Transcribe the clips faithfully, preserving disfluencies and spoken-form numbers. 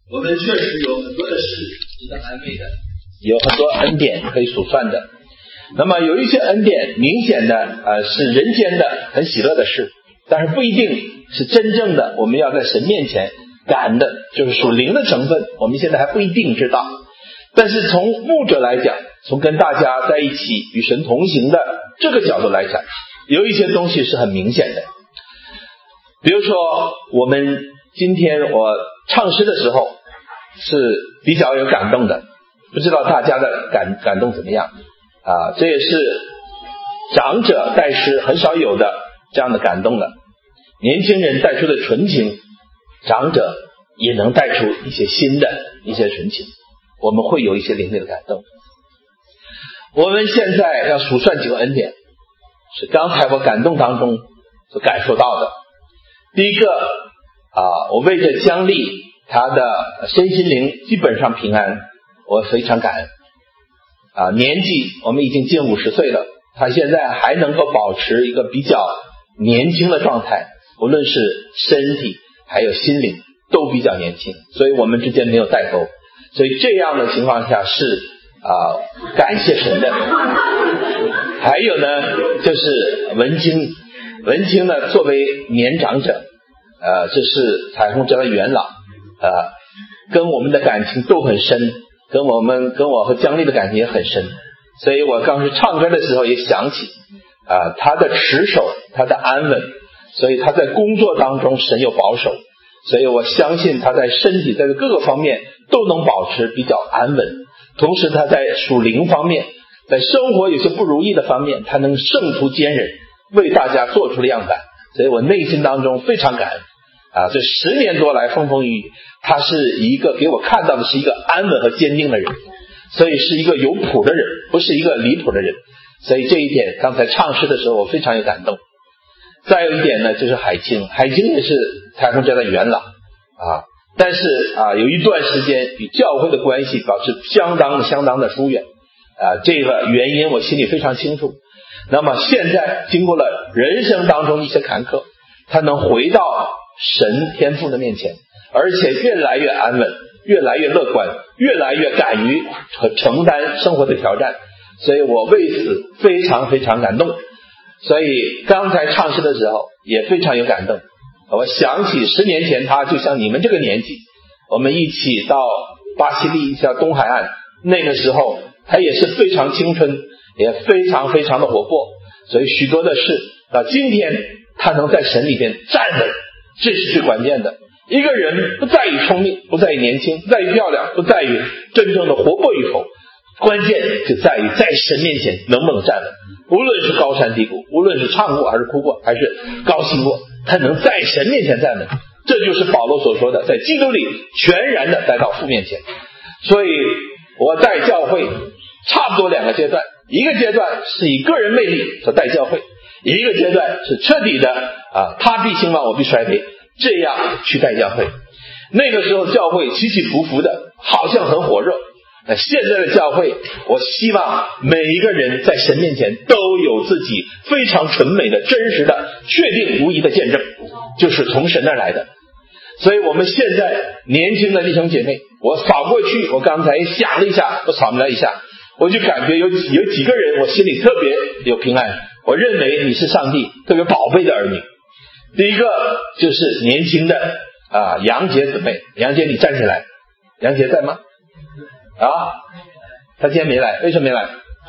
我们确实有很多的事值得安慰的，有很多恩典可以数算的。那么有一些恩典明显的呃是人间的很喜乐的事，但是不一定是真正的我们要在神面前感恩的，就是属灵的成分，我们现在还不一定知道。但是从牧者来讲，从跟大家在一起与神同行的这个角度来讲，有一些东西是很明显的。比如说我们今天我唱诗的时候是比较有感动的，不知道大家的感感动怎么样啊？这也是长者带诗很少有的这样的感动的。年轻人带出的纯情，长者也能带出一些新的一些纯情，我们会有一些灵内的感动。我们现在要数算几个恩典，是刚才我感动当中所感受到的。第一个啊，我为着姜丽她的身心灵基本上平安，我非常感恩啊。年纪我们已经近五十岁了，她现在还能够保持一个比较年轻的状态，无论是身体还有心灵都比较年轻，所以我们之间没有代沟。所以这样的情况下是啊，感谢神的。还有呢，就是文清，文清呢作为年长者，呃，这是彩虹家的元老，呃，跟我们的感情都很深，跟我们跟我和姜丽的感情也很深。所以我当时唱歌的时候也想起啊、呃，他的持守，他的安稳，所以他在工作当中神有保守，所以我相信他在身体在各个方面都能保持比较安稳。同时他在属灵方面，在生活有些不如意的方面，他能胜出坚韧，为大家做出了样板。所以我内心当中非常感恩啊！这十年多来风风雨雨，他是一个给我看到的是一个安稳和坚定的人，所以是一个有谱的人，不是一个离谱的人。所以这一点刚才唱诗的时候我非常有感动。再有一点呢，就是海清，海清也是彩虹家的元老啊，但是啊，有一段时间与教会的关系保持相当相当的疏远啊，这个原因我心里非常清楚。那么现在经过了人生当中一些坎坷，他能回到神天父的面前，而且越来越安稳，越来越乐观，越来越敢于和承担生活的挑战，所以我为此非常非常感动。所以刚才唱诗的时候也非常有感动，我想起十年前他就像你们这个年纪，我们一起到巴西利下东海岸，那个时候他也是非常青春，也非常非常的活泼，所以许多的事到今天他能在神里边站稳，这是最关键的。一个人不在于聪明，不在于年轻，不在于漂亮，不在于真正的活泼与否，关键就在于在神面前能不能站稳。无论是高山低谷，无论是唱过还是哭过还是高兴过，他能在神面前站稳，这就是保罗所说的在基督里全然的来到父面前。所以我带教会差不多两个阶段，一个阶段是以个人魅力所带教会，一个阶段是彻底的啊，他必兴旺我必衰微，这样去带教会。那个时候教会起起伏伏的，好像很火热。那现在的教会，我希望每一个人在神面前都有自己非常纯美的真实的确定无疑的见证，就是从神那儿来的。所以我们现在年轻的弟兄姐妹，我扫过去，我刚才想了一下，我扫描了一下，我就感觉有有几个人我心里特别有平安，我认为你是上帝特别宝贝的儿女。第一个就是年轻的啊杨杰姊妹，杨杰你站起来，杨杰在吗？啊，他今天没来，为什么没来？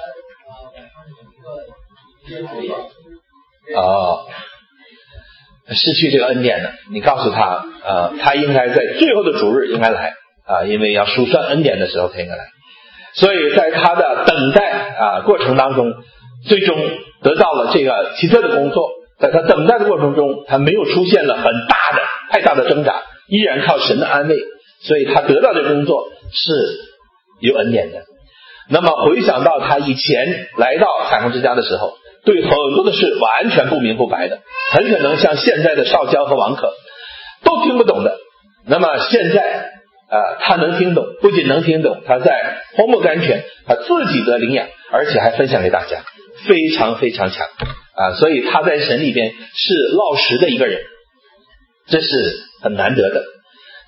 哦，失去这个恩典了。你告诉他，呃，他应该在最后的主日应该来啊，因为要数算恩典的时候他应该来。所以在他的等待啊过程当中，最终得到了这个奇特的工作。在他等待的过程中，他没有出现了很大的太大的挣扎，依然靠神的安慰，所以他得到的工作是有恩典的。那么回想到他以前来到彩虹之家的时候，对很多的事完全不明不白的，很可能像现在的少娇和王可都听不懂的。那么现在呃，他能听懂，不仅能听懂，他在荒漠甘泉他自己的领养，而且还分享给大家，非常非常强啊！所以他在神里边是落实的一个人，这是很难得的。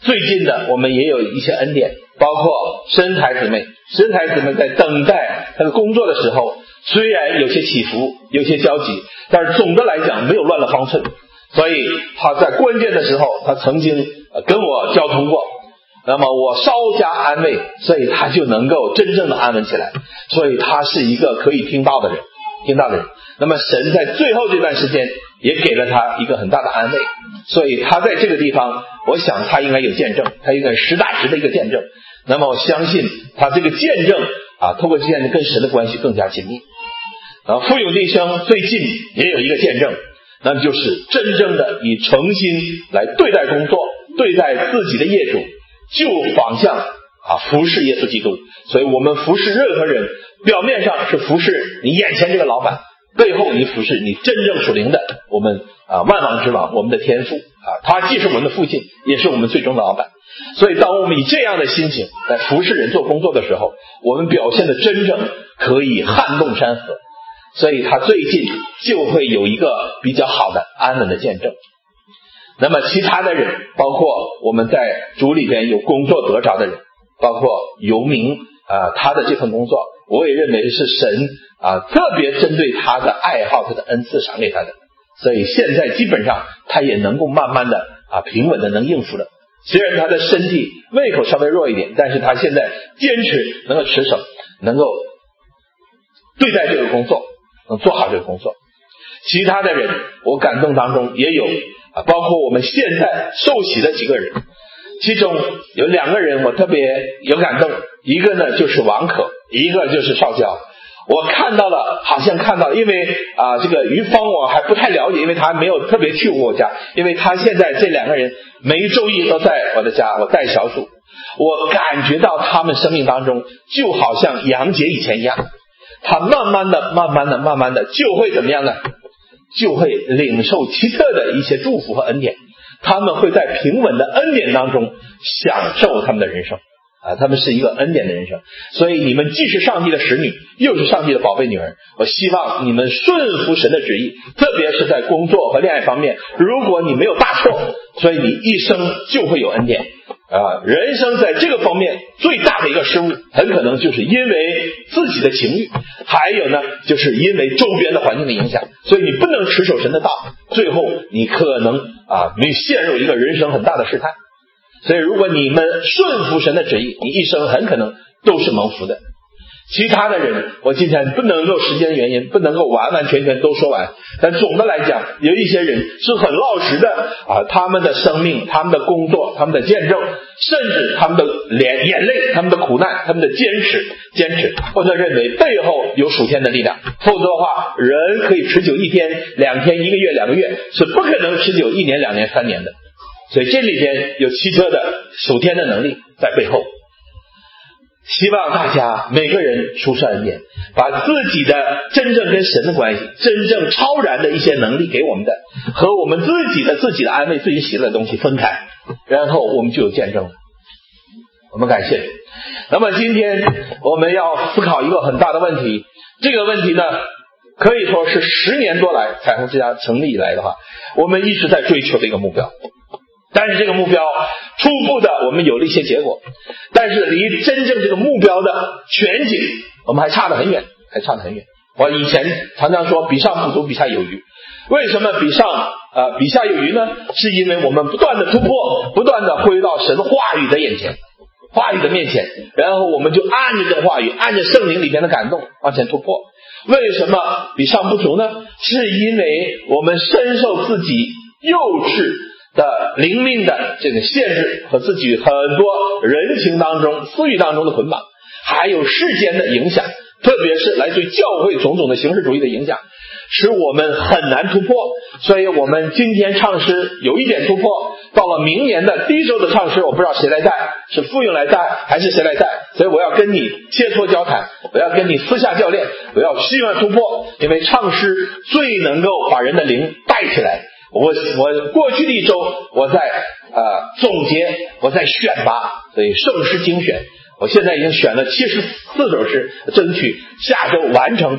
最近的我们也有一些恩典，包括生台姊妹，生台姊妹在等待她的工作的时候，虽然有些起伏，有些焦急，但是总的来讲没有乱了方寸。所以她在关键的时候，她曾经跟我交通过，那么我稍加安慰，所以她就能够真正的安稳起来。所以她是一个可以听到的人，听到的人。那么神在最后这段时间也给了她一个很大的安慰，所以她在这个地方，我想她应该有见证，她应该实打实的一个见证。那么我相信她这个见证啊，透过这见证跟神的关系更加紧密。啊，富有弟兄最近也有一个见证，那么就是真正的以诚心来对待工作，对待自己的业主，就方向啊服侍耶稣基督。所以我们服侍任何人，表面上是服侍你眼前这个老板，背后你服侍你真正属灵的我们啊万王之王，我们的天父啊，他既是我们的父亲，也是我们最终的老板。所以当我们以这样的心情来服侍人做工作的时候，我们表现的真正可以撼动山河。所以他最近就会有一个比较好的安稳的见证。那么其他的人，包括我们在主里边有工作得着的人，包括游民啊，他的这份工作我也认为是神啊特别针对他的爱好，他的恩赐赏给他的。所以现在基本上他也能够慢慢的啊平稳的能应付了。虽然他的身体胃口稍微弱一点，但是他现在坚持能够持守，能够对待这个工作，能做好这个工作。其他的人我感动当中也有啊，包括我们现在受洗的几个人，其中有两个人我特别有感动，一个呢就是王可，一个就是少娇。我看到了，好像看到了，因为啊、呃，这个于芳我还不太了解，因为他没有特别去过我家，因为他现在这两个人每一周一都在我的家，我带小组，我感觉到他们生命当中就好像杨姐以前一样，他慢慢的、慢慢的、慢慢的就会怎么样呢？就会领受奇特的一些祝福和恩典，他们会在平稳的恩典当中享受他们的人生啊，他们是一个恩典的人生。所以你们既是上帝的使女，又是上帝的宝贝女儿，我希望你们顺服神的旨意，特别是在工作和恋爱方面，如果你没有大错，所以你一生就会有恩典啊。人生在这个方面最大的一个失误，很可能就是因为自己的情欲，还有呢就是因为周边的环境的影响，所以你不能持守神的道，最后你可能啊你陷入一个人生很大的试探。所以如果你们顺服神的旨意，你一生很可能都是蒙福的。其他的人我今天不能够时间原因不能够完完全全都说完，但总的来讲有一些人是很老实的啊，他们的生命、他们的工作、他们的见证，甚至他们的眼眼泪、他们的苦难、他们的坚持坚持或者认为背后有属天的力量，否则的话人可以持久一天、两天、一个月、两个月，是不可能持久一年、两年、三年的。所以这里边有奇特的属天的能力在背后。希望大家每个人出善恩典，把自己的真正跟神的关系，真正超然的一些能力给我们的，和我们自己的自己的安慰、自己喜乐的东西分开，然后我们就有见证了。我们感谢。那么今天我们要思考一个很大的问题，这个问题呢可以说是十年多来彩虹之家成立以来的话，我们一直在追求的一个目标。但是这个目标初步的我们有了一些结果，但是离真正这个目标的全景我们还差得很远，还差得很远。我以前常常说比上不足，比下有余。为什么比上呃比下有余呢？是因为我们不断的突破，不断的回到神话语的眼前，话语的面前，然后我们就按着这个话语，按着圣灵里面的感动往前突破。为什么比上不足呢？是因为我们深受自己幼稚的灵命的这个限制和自己很多人情当中、私欲当中的捆绑，还有世间的影响，特别是来自于教会种种的形式主义的影响，使我们很难突破。所以我们今天唱诗有一点突破，到了明年的第一周的唱诗，我不知道谁来带，是傅勇来带还是谁来带，所以我要跟你切磋交谈，我要跟你私下教练，我要希望突破，因为唱诗最能够把人的灵带起来。我我过去的一周我在呃总结，我在选拔，所以圣诗精选，我现在已经选了七十四首诗，争取下周完成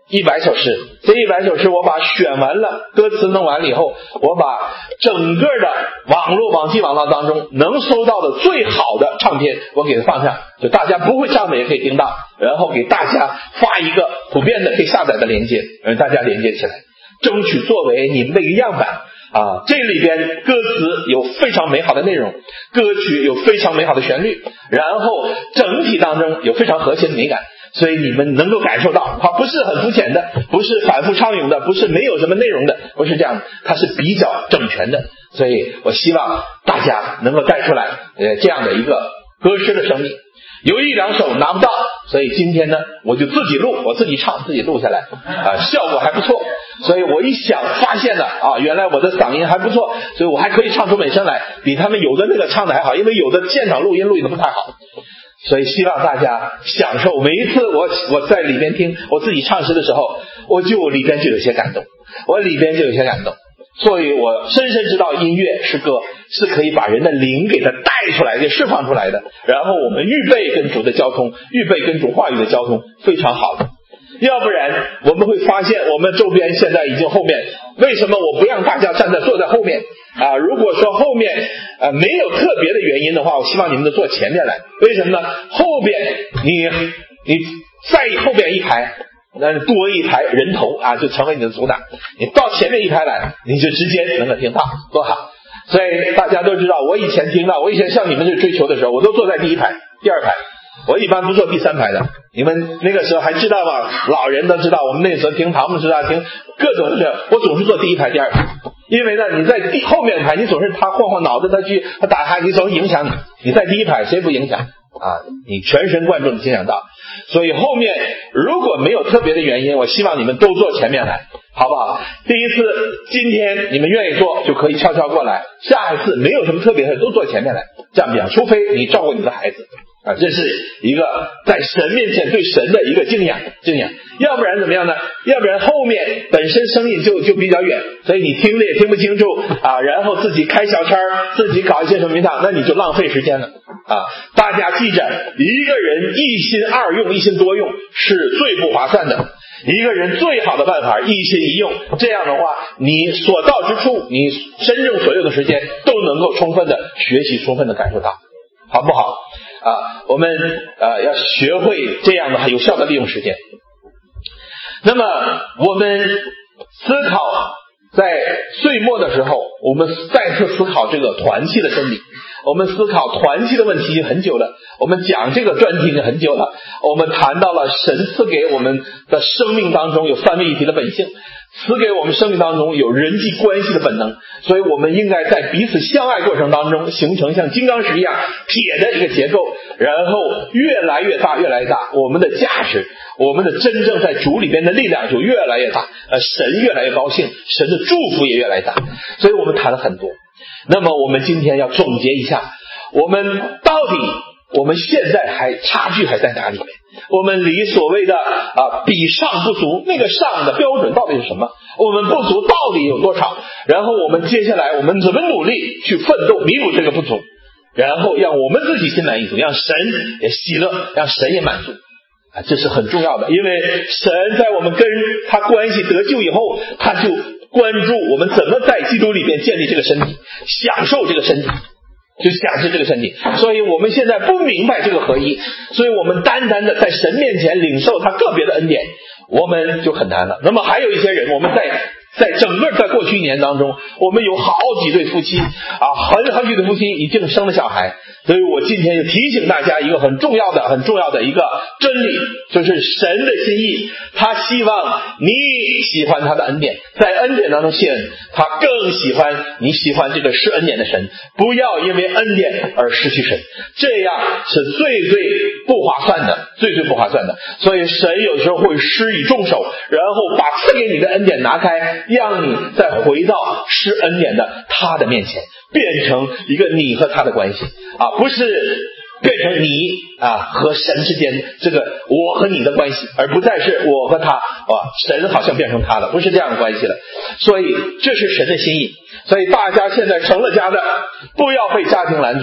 一百首诗，这一百首诗我把选完了，歌词弄完了以后，我把整个的网络网际网络当中能搜到的最好的唱片我给它放上，就大家不会唱的也可以听到，然后给大家发一个普遍的可以下载的连接，让大家连接起来，争取作为你们的一个样板啊。这里边歌词有非常美好的内容，歌曲有非常美好的旋律，然后整体当中有非常和谐的美感，所以你们能够感受到它不是很肤浅的，不是反复唱咏的，不是没有什么内容的，不是这样的，它是比较整全的。所以我希望大家能够带出来呃这样的一个歌诗的生命。有一两首拿不到，所以今天呢我就自己录，我自己唱，自己录下来啊，效果还不错。所以我一想发现了啊，原来我的嗓音还不错，所以我还可以唱出美声来，比他们有的那个唱的还好，因为有的现场录音录音的不太好。所以希望大家享受每一次我我在里边听我自己唱诗的时候，我就里边就有些感动，我里边就有些感动。所以我深深知道音乐诗歌是可以把人的灵给它带出来给释放出来的，然后我们预备跟主的交通，预备跟主话语的交通非常好的。要不然我们会发现我们周边现在已经后面，为什么我不让大家站在坐在后面啊？如果说后面呃没有特别的原因的话，我希望你们都坐前面来。为什么呢？后边你你再后边一排，那多一排人头啊，就成为你的阻挡。你到前面一排来，你就直接能够听到，多好。所以大家都知道，我以前听到，我以前像你们这追求的时候，我都坐在第一排、第二排，我一般不坐第三排的。你们那个时候还知道吗？老人都知道，我们那时候听唐牧师啊，听各种的，我总是坐第一排、第二排。因为呢，你在第后面排，你总是他晃晃脑子，他去他打他，你总是影响你。你在第一排，谁不影响啊？你全神贯注的影响到。所以后面如果没有特别的原因，我希望你们都坐前面来，好不好？第一次今天你们愿意坐就可以悄悄过来，下一次没有什么特别的都坐前面来，这样比较，除非你照顾你的孩子啊，这是一个在神面前对神的一个敬仰敬仰。要不然怎么样呢？要不然后面本身声音就就比较远，所以你听的也听不清楚啊，然后自己开小差，自己搞一些什么名堂，那你就浪费时间了啊！大家记着，一个人一心二用，一心多用是最不划算的。一个人最好的办法一心一用，这样的话你所到之处，你真正所有的时间都能够充分的学习，充分的感受到，好不好啊？我们呃要学会这样的有效的利用时间。那么我们思考在岁末的时候，我们再次思考这个团契的真理。我们思考团契的问题已经很久了，我们讲这个专题已经很久了。我们谈到了神赐给我们的生命当中有三位一体的本性，赐给我们生命当中有人际关系的本能，所以我们应该在彼此相爱过程当中形成像金刚石一样铁的一个结构，然后越来越大越来越大，我们的价值，我们的真正在主里边的力量就越来越大，呃，神越来越高兴，神的祝福也越来越大。所以我们谈了很多。那么我们今天要总结一下，我们到底我们现在还差距还在哪里面？我们离所谓的啊比上不足，那个上的标准到底是什么？我们不足到底有多少？然后我们接下来我们怎么努力去奋斗弥补这个不足，然后让我们自己心满意足，让神也喜乐，让神也满足啊，这是很重要的。因为神在我们跟他关系得救以后，他就关注我们怎么在基督里面建立这个身体，享受这个身体，就享受这个身体。所以我们现在不明白这个合一，所以我们单单的在神面前领受他个别的恩典，我们就很难了。那么还有一些人，我们在在整个在过去一年当中，我们有好几对夫妻啊，很好几对夫妻已经生了小孩。所以我今天就提醒大家一个很重要的很重要的一个真理，就是神的心意，他希望你喜欢他的恩典，在恩典当中信任他，更喜欢你喜欢这个施恩典的神，不要因为恩典而失去神，这样是最最不划算的，最最不划算的。所以神有时候会施以重手，然后把赐给你的恩典拿开，让你再回到施恩典的他的面前，变成一个你和他的关系啊，不是变成你啊和神之间这个我和你的关系，而不再是我和他啊，神好像变成他了，不是这样的关系了。所以这是神的心意。所以大家现在成了家的，不要被家庭拦阻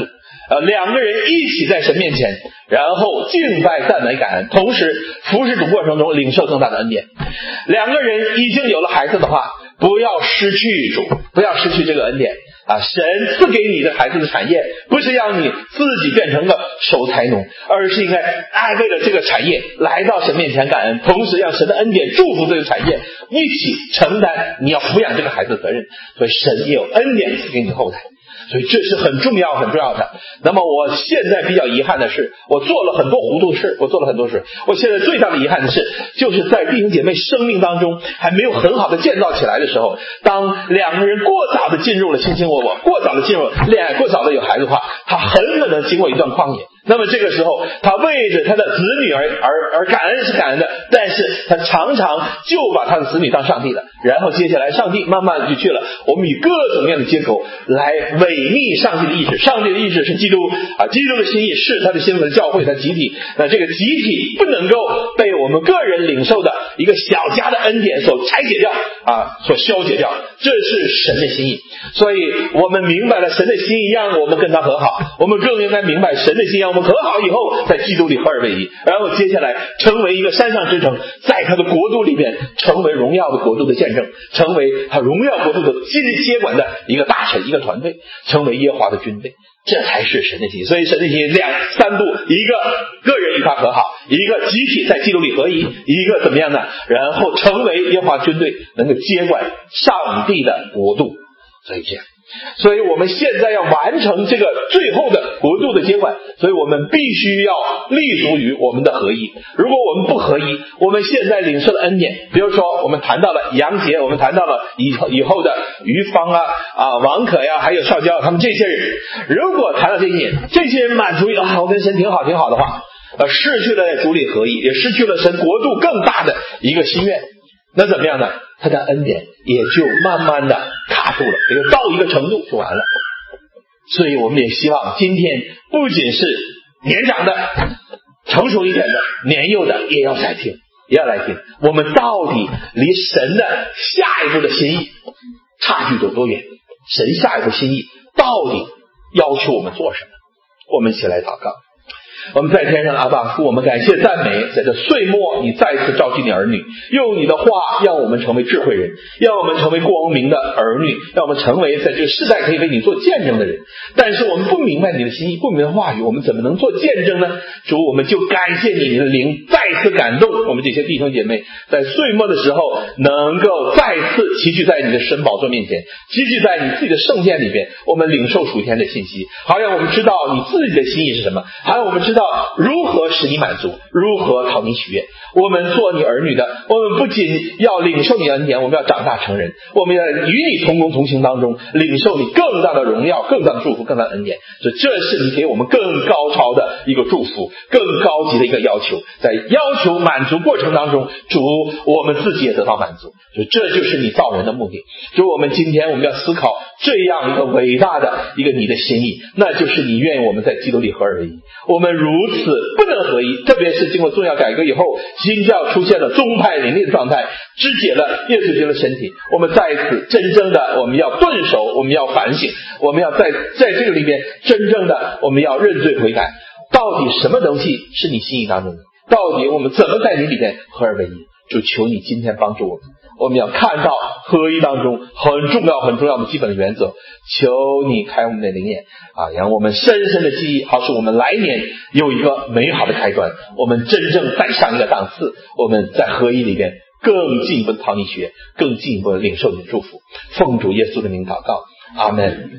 呃，两个人一起在神面前，然后敬拜赞美感恩，同时服侍主过程中领受更大的恩典。两个人已经有了孩子的话，不要失去主，不要失去这个恩典啊！神赐给你的孩子的产业，不是让你自己变成个守财奴，而是应该爱为了这个产业来到神面前感恩，同时让神的恩典祝福这个产业，一起承担你要抚养这个孩子的责任。所以神也有恩典赐给你后代。所以这是很重要很重要的。那么我现在比较遗憾的是，我做了很多糊涂事，我做了很多事。我现在最大的遗憾的是，就是在弟兄姐妹生命当中还没有很好的建造起来的时候，当两个人过早的进入了卿卿我我，过早的进入恋爱，过早的有孩子的话，他很可能经过一段旷野。那么这个时候他为着他的子女而而而感恩是感恩的，但是他常常就把他的子女当上帝了，然后接下来上帝慢慢就去了，我们以各种各样的结构来违逆上帝的意志。上帝的意志是基督啊，基督的心意是他的心腹的教会，他集体，那这个集体不能够被我们个人领受的一个小家的恩典所拆解掉啊，所消解掉，这是神的心意。所以我们明白了神的心意，让我们跟他和好，我们更应该明白神的心意，让我们和好以后在基督里合而为一，然后接下来成为一个山上之城，在他的国度里面成为荣耀的国度的见证，成为他荣耀国度的接管的一个大臣，一个团队，成为耶和华的军队，这才是神的心意。所以神的心意两三步，一个个人与他和好，一个集体在基督里合一，一个怎么样呢？然后成为耶和华军队，能够接管上帝的国度。所以这样，所以我们现在要完成这个最后的国度的接管，所以我们必须要立足于我们的合一。如果我们不合一，我们现在领受的恩典，比如说我们谈到了杨杰，我们谈到了以后以后的于芳啊啊王可呀，还有少娇他们这些人，如果谈到这些人，这些人满足于啊我跟神挺好挺好的话，呃失去了主里合一，也失去了神国度更大的一个心愿，那怎么样呢？他的恩典也就慢慢的卡住了，也就到一个程度就完了。所以我们也希望今天不仅是年长的成熟一点的年幼的也要来听，也要来听我们到底离神的下一步的心意差距有多远，神下一步心意到底要求我们做什么。我们一起来祷告。我们在天上的阿爸父，我们感谢赞美，在这岁末你再次召集你儿女，用你的话让我们成为智慧人，让我们成为光明的儿女，让我们成为在这个世代可以为你做见证的人。但是我们不明白你的心意，不明白话语，我们怎么能做见证呢？主，我们就感谢你，你的灵再次感动我们这些弟兄姐妹，在岁末的时候能够再次齐聚在你的神宝座面前，齐聚在你自己的圣殿里边，我们领受属天的信息，好让我们知道你自己的心意是什么，好让我们知道如何使你满足，如何讨你喜悦。我们做你儿女的，我们不仅要领受你的恩典，我们要长大成人，我们要与你同工同行当中领受你更大的荣耀，更大的祝福，更大的恩典。所以这是你给我们更高超的一个祝福，更高级的一个要求，在要求满足过程当中，主我们自己也得到满足。所以这就是你造人的目的。主，我们今天我们要思考这样一个伟大的一个你的心意，那就是你愿意我们在基督里合而为一。我们如此不能合一，特别是经过宗教改革以后，新教出现了宗派林立的状态，肢解了耶稣基督的身体。我们在此真正的我们要顿首，我们要反省，我们要在在这个里面真正的我们要认罪悔改，到底什么东西是你心意当中的，到底我们怎么在你里面合而为一。就求你今天帮助我们，我们要看到合一当中很重要很重要的基本的原则。求你开我们的灵眼啊，让我们深深的记忆，好使我们来年有一个美好的开端，我们真正再上一个档次，我们在合一里边更进一步的讨你学，更进一步的领受你的祝福。奉主耶稣的名祷告，阿们。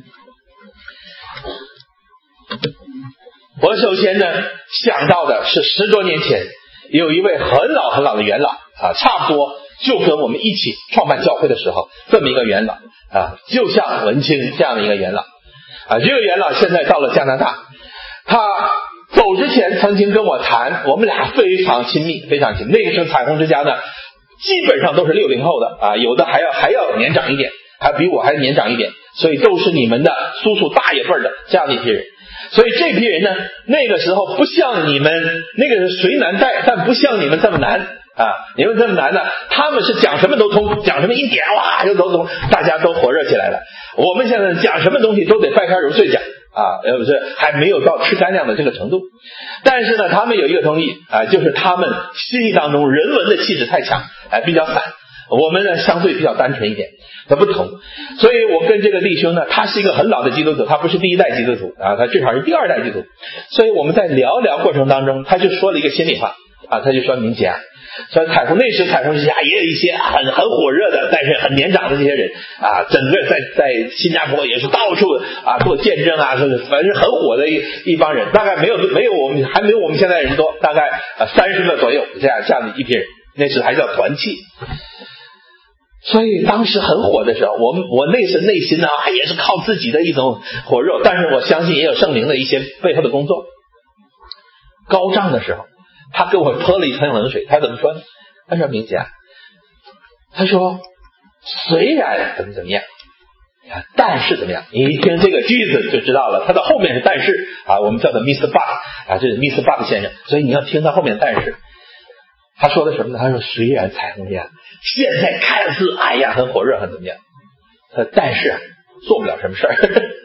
我首先呢想到的是十多年前有一位很老很老的元老啊，差不多就跟我们一起创办教会的时候这么一个元老啊，就像文清这样的一个元老啊。这个元老现在到了加拿大，他走之前曾经跟我谈，我们俩非常亲密非常亲密。那个时候彩虹之家呢基本上都是六零后的啊，有的还要还要年长一点，还比我还年长一点，所以都是你们的叔叔大爷辈的这样的一批人。所以这批人呢，那个时候不像你们那个是随难带，但不像你们这么难啊，你们这么难呢？他们是讲什么都通，讲什么一点哇就都通，大家都火热起来了。我们现在讲什么东西都得掰开揉碎讲啊，要不是还没有到吃干粮的这个程度。但是呢，他们有一个东西啊，就是他们心意当中人文的气质太强，哎，比较散。我们呢相对比较单纯一点，它不同。所以我跟这个弟兄呢，他是一个很老的基督徒，他不是第一代基督徒啊，他至少是第二代基督徒。所以我们在聊聊过程当中，他就说了一个心里话啊，他就说明姐啊，所以彩虹那时彩虹之下也有一些很很火热的，但是很年长的这些人啊，整个在在新加坡也是到处啊做见证啊，是反正很火的一一帮人，大概没有没有我们还没有我们现在人多，大概啊三十个左右这样这样的一批人，那时还叫团契。所以当时很火的时候，我们我那时内心呢也是靠自己的一种火热，但是我相信也有圣灵的一些背后的工作。高涨的时候，他给我泼了一盆冷水，他怎么说呢？他说明姐啊，他说虽然怎么怎么样，但是怎么样？你一听这个句子就知道了，他的后面是但是啊，我们叫做 mister But 啊，这是 mister But 先生，所以你要听他后面的但是。他说的什么呢？他说虽然彩虹这样，现在看似哎呀很火热很怎么样，但是做不了什么事儿，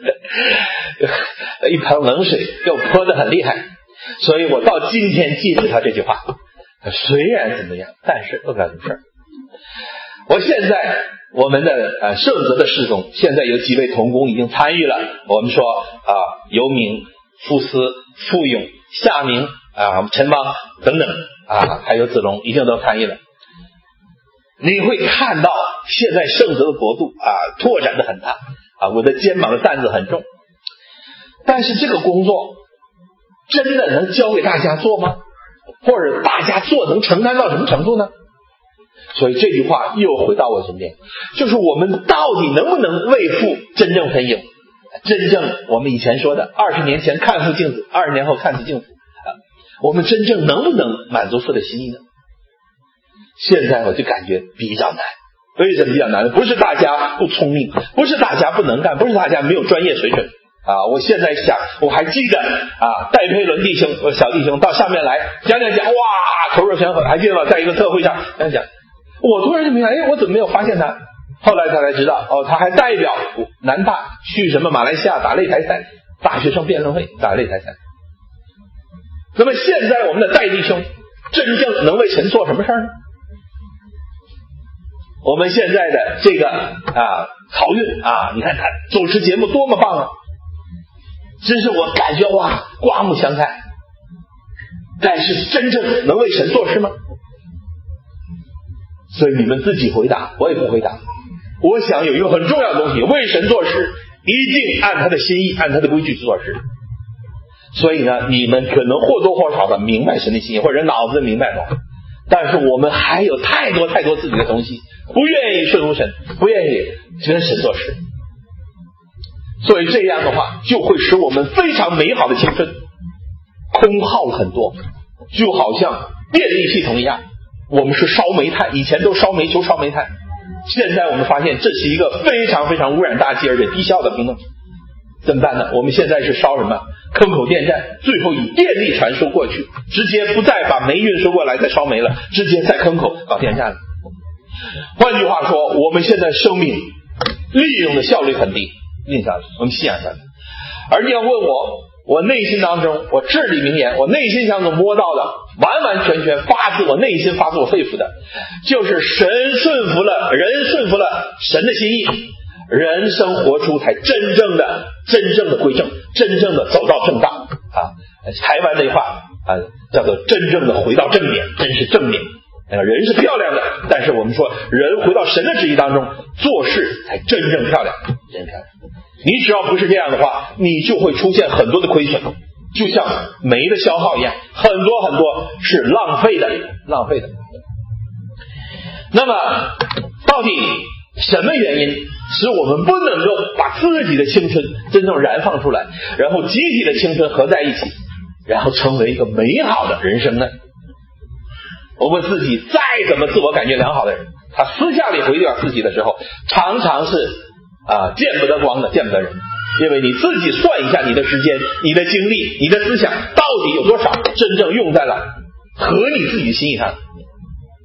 一盆冷水给我泼得很厉害，所以我到今天记住他这句话，虽然怎么样，但是做不了什么事儿。我现在我们的呃圣泽的事工，现在有几位同工已经参与了，我们说啊尤明、傅斯、傅勇、夏明啊陈邦等等啊，还有子龙已经都参与了。你会看到现在圣泽的国度啊拓展的很大啊，我的肩膀的担子很重，但是这个工作真的能交给大家做吗？或者大家做能承担到什么程度呢？所以这句话又回到我身边，就是我们到底能不能为父真正分忧，真正我们以前说的二十年前看父敬子，二十年后看子敬父啊，我们真正能不能满足父的心意呢？现在我就感觉比较难。为什么比较难？不是大家不聪明，不是大家不能干，不是大家没有专业水准啊！我现在想，我还记得啊，戴佩伦弟兄，我小弟兄到上面来讲讲讲，哇，口若悬河，还记得吗？在一个特会上讲讲，我突然就明白，哎，我怎么没有发现他？后来他才知道，哦，他还代表南大去什么马来西亚打擂台赛，大学生辩论会打擂台赛。那么现在我们的戴弟兄真正能为神做什么事儿呢？我们现在的这个啊曹运啊，你看他主持节目多么棒啊！真是我感觉哇，刮目相看。但是真正能为神做事吗？所以你们自己回答，我也不回答。我想有一个很重要的东西，为神做事一定按他的心意，按他的规矩去做事。所以呢，你们可能或多或少的明白神的心意，或者脑子明白懂，但是我们还有太多太多自己的东西，不愿意顺服神，不愿意跟神做事。所以这样的话就会使我们非常美好的青春空耗了很多，就好像电力系统一样，我们是烧煤炭，以前都烧煤球烧煤炭，现在我们发现这是一个非常非常污染大气而且低效的平衡，怎么办呢？我们现在是烧什么坑口电站，最后以电力传输过去，直接不再把煤运输过来再烧煤了，直接在坑口搞电站了。换句话说，我们现在生命利用的效率很低，印象我们信仰上，而你要问我，我内心当中，我至理名言，我内心当中摸到的，完完全全发自我内心发自我肺腑的，就是神顺服了人，顺服了神的心意，人生活出才真正的真正的归正，真正的走到正道啊！台湾那句话啊，叫做真正的回到正点，真是正面。人是漂亮的，但是我们说人回到神的旨意当中做事才真正漂亮，真漂亮。你只要不是这样的话，你就会出现很多的亏损，就像煤的消耗一样，很多很多是浪费的，浪费的。那么到底什么原因使我们不能够把自己的青春真正燃放出来，然后集体的青春合在一起，然后成为一个美好的人生呢？我们自己再怎么自我感觉良好的人，他私下里回答自己的时候，常常是啊见不得光的，见不得人。因为你自己算一下你的时间、你的精力、你的思想到底有多少真正用在了合你自己心意上。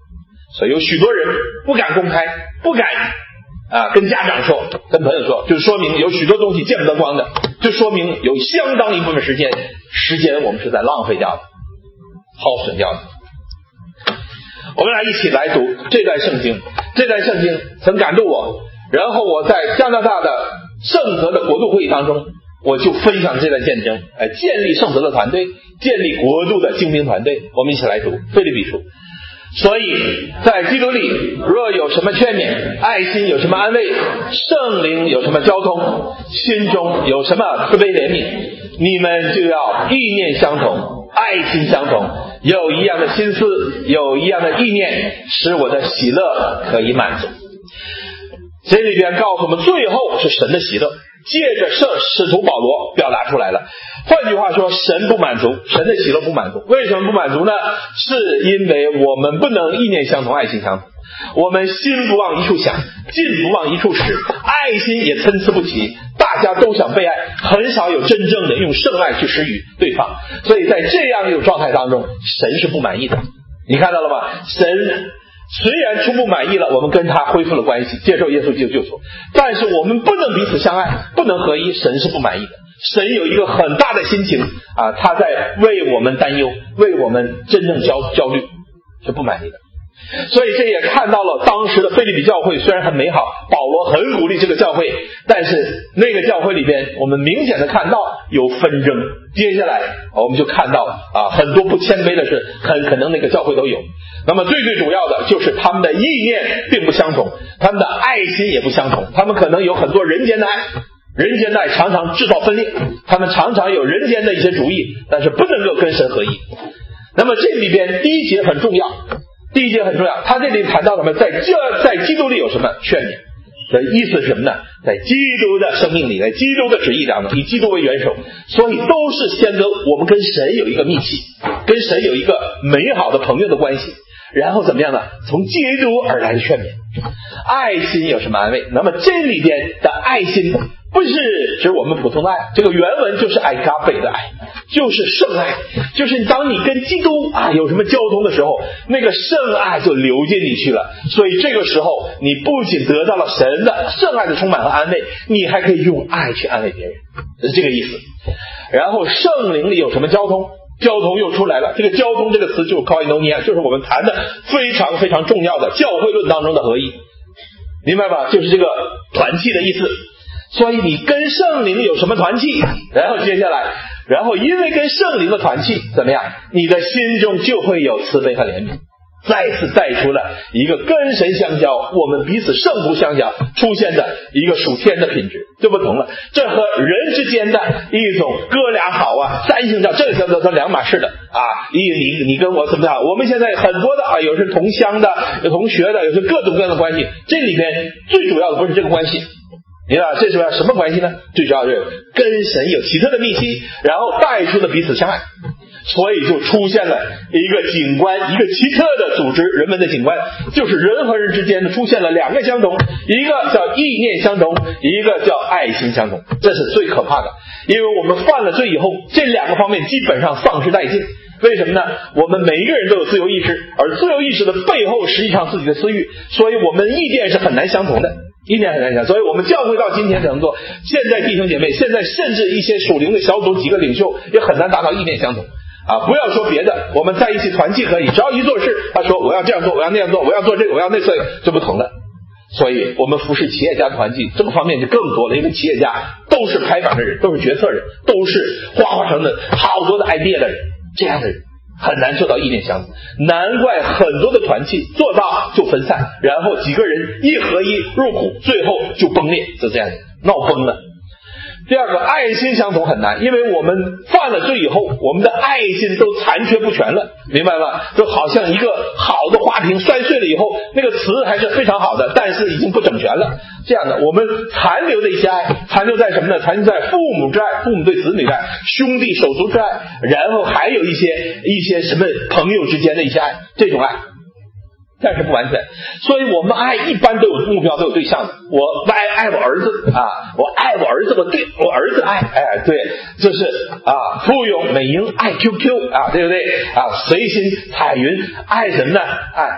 所以有许多人不敢公开，不敢啊跟家长说，跟朋友说，就说明有许多东西见不得光的，就说明有相当一部分时间时间我们是在浪费掉的，耗损掉的。我们来一起来读这段圣经，这段圣经曾感动我，然后我在加拿大的圣德的国度会议当中，我就分享这段见证，哎，建立圣德的团队，建立国度的精兵团队。我们一起来读腓立比书。所以在基督里若有什么劝勉，爱心有什么安慰，圣灵有什么交通，心中有什么慈悲怜悯，你们就要意念相同，爱心相同，有一样的心思，有一样的意念，使我的喜乐可以满足。这里边告诉我们，最后是神的喜乐，借着圣使徒保罗表达出来了。换句话说，神不满足，神的喜乐不满足。为什么不满足呢？是因为我们不能意念相同，爱心相同。我们心不往一处想，劲不往一处使，爱心也参差不齐，大家都想被爱，很少有真正的用圣爱去施予对方。所以在这样一种状态当中，神是不满意的。你看到了吗？神虽然初步满意了，我们跟他恢复了关系，接受耶稣基督救赎，但是我们不能彼此相爱，不能合一，神是不满意的。神有一个很大的心情啊，他在为我们担忧，为我们真正焦焦虑，是不满意的。所以这也看到了当时的腓立比教会虽然很美好，保罗很鼓励这个教会，但是那个教会里边我们明显的看到有纷争。接下来我们就看到啊，很多不谦卑的事，很可能那个教会都有。那么最最主要的就是他们的意念并不相同，他们的爱心也不相同，他们可能有很多人间的爱，人间的爱常常制造分裂，他们常常有人间的一些主意，但是不能够跟神合一。那么这里边第一节很重要，第一节很重要，他这里谈到什么？在这在基督里有什么劝勉的意思是什么呢？在基督的生命里，在基督的旨意当中，以基督为元首，所以都是先跟我们跟神有一个密契，跟神有一个美好的朋友的关系，然后怎么样呢？从基督而来的劝勉。爱心有什么安慰？那么这里边的爱心不是指我们普通的爱，这个原文就是爱嘎贝的爱，就是圣爱，就是当你跟基督啊有什么交通的时候，那个圣爱就流进你去了。所以这个时候你不仅得到了神的圣爱的充满和安慰，你还可以用爱去安慰别人，是这个意思。然后圣灵里有什么交通？交通又出来了，这个交通这个词就是 koinonia， 就是我们谈的非常非常重要的教会论当中的合一，明白吧？就是这个团契的意思。所以你跟圣灵有什么团契，然后接下来然后因为跟圣灵的团契怎么样，你的心中就会有慈悲和怜悯，再次带出了一个跟神相交，我们彼此圣徒相交出现的一个属天的品质就不同了。这和人之间的一种哥俩好啊，三性交，这个叫做两码事的啊。你你跟我怎么样？我们现在很多的啊，有是同乡的，有同学的，有是各种各样的关系。这里边最主要的不是这个关系，明白？这主要什么关系呢？最主要是跟神有奇特的密契，然后带出了彼此相爱。所以就出现了一个景观，一个奇特的组织，人们的景观，就是人和人之间的出现了两个相同，一个叫意念相同，一个叫爱心相同。这是最可怕的，因为我们犯了罪以后，这两个方面基本上丧失殆尽。为什么呢？我们每一个人都有自由意识，而自由意识的背后实际上自己的私欲，所以我们意念是很难相同的，意念很难相同。所以我们教会到今天怎么做？现在弟兄姐妹，现在甚至一些属灵的小组几个领袖也很难达到意念相同啊！不要说别的，我们在一起团契可以，只要一做事，他说我要这样做，我要那样做，我要做这个，我要那个，就不同了。所以我们服侍企业家团契这个方面就更多了，因为企业家都是拍板的人，都是决策人，都是花花成的好多的 idea 的人，这样的人很难做到意念相同。难怪很多的团契做到就分散，然后几个人一合一入苦，最后就崩裂，就这样闹崩了。第二个，爱心相同很难，因为我们犯了罪以后，我们的爱心都残缺不全了，明白吗？就好像一个好的花瓶摔碎了以后，那个瓷还是非常好的，但是已经不整全了。这样的，我们残留的一些爱，残留在什么呢？残留在父母之爱，父母对子女的爱，兄弟手足之爱，然后还有一些一些什么朋友之间的一些爱，这种爱。但是不完全，所以我们爱一般都有目标，都有对象的。我爱爱我儿子啊，我爱我儿子，我对我儿子爱，哎，对，就是啊，富有美英爱 Q Q 啊，对不对啊？随心彩云爱什么呢？爱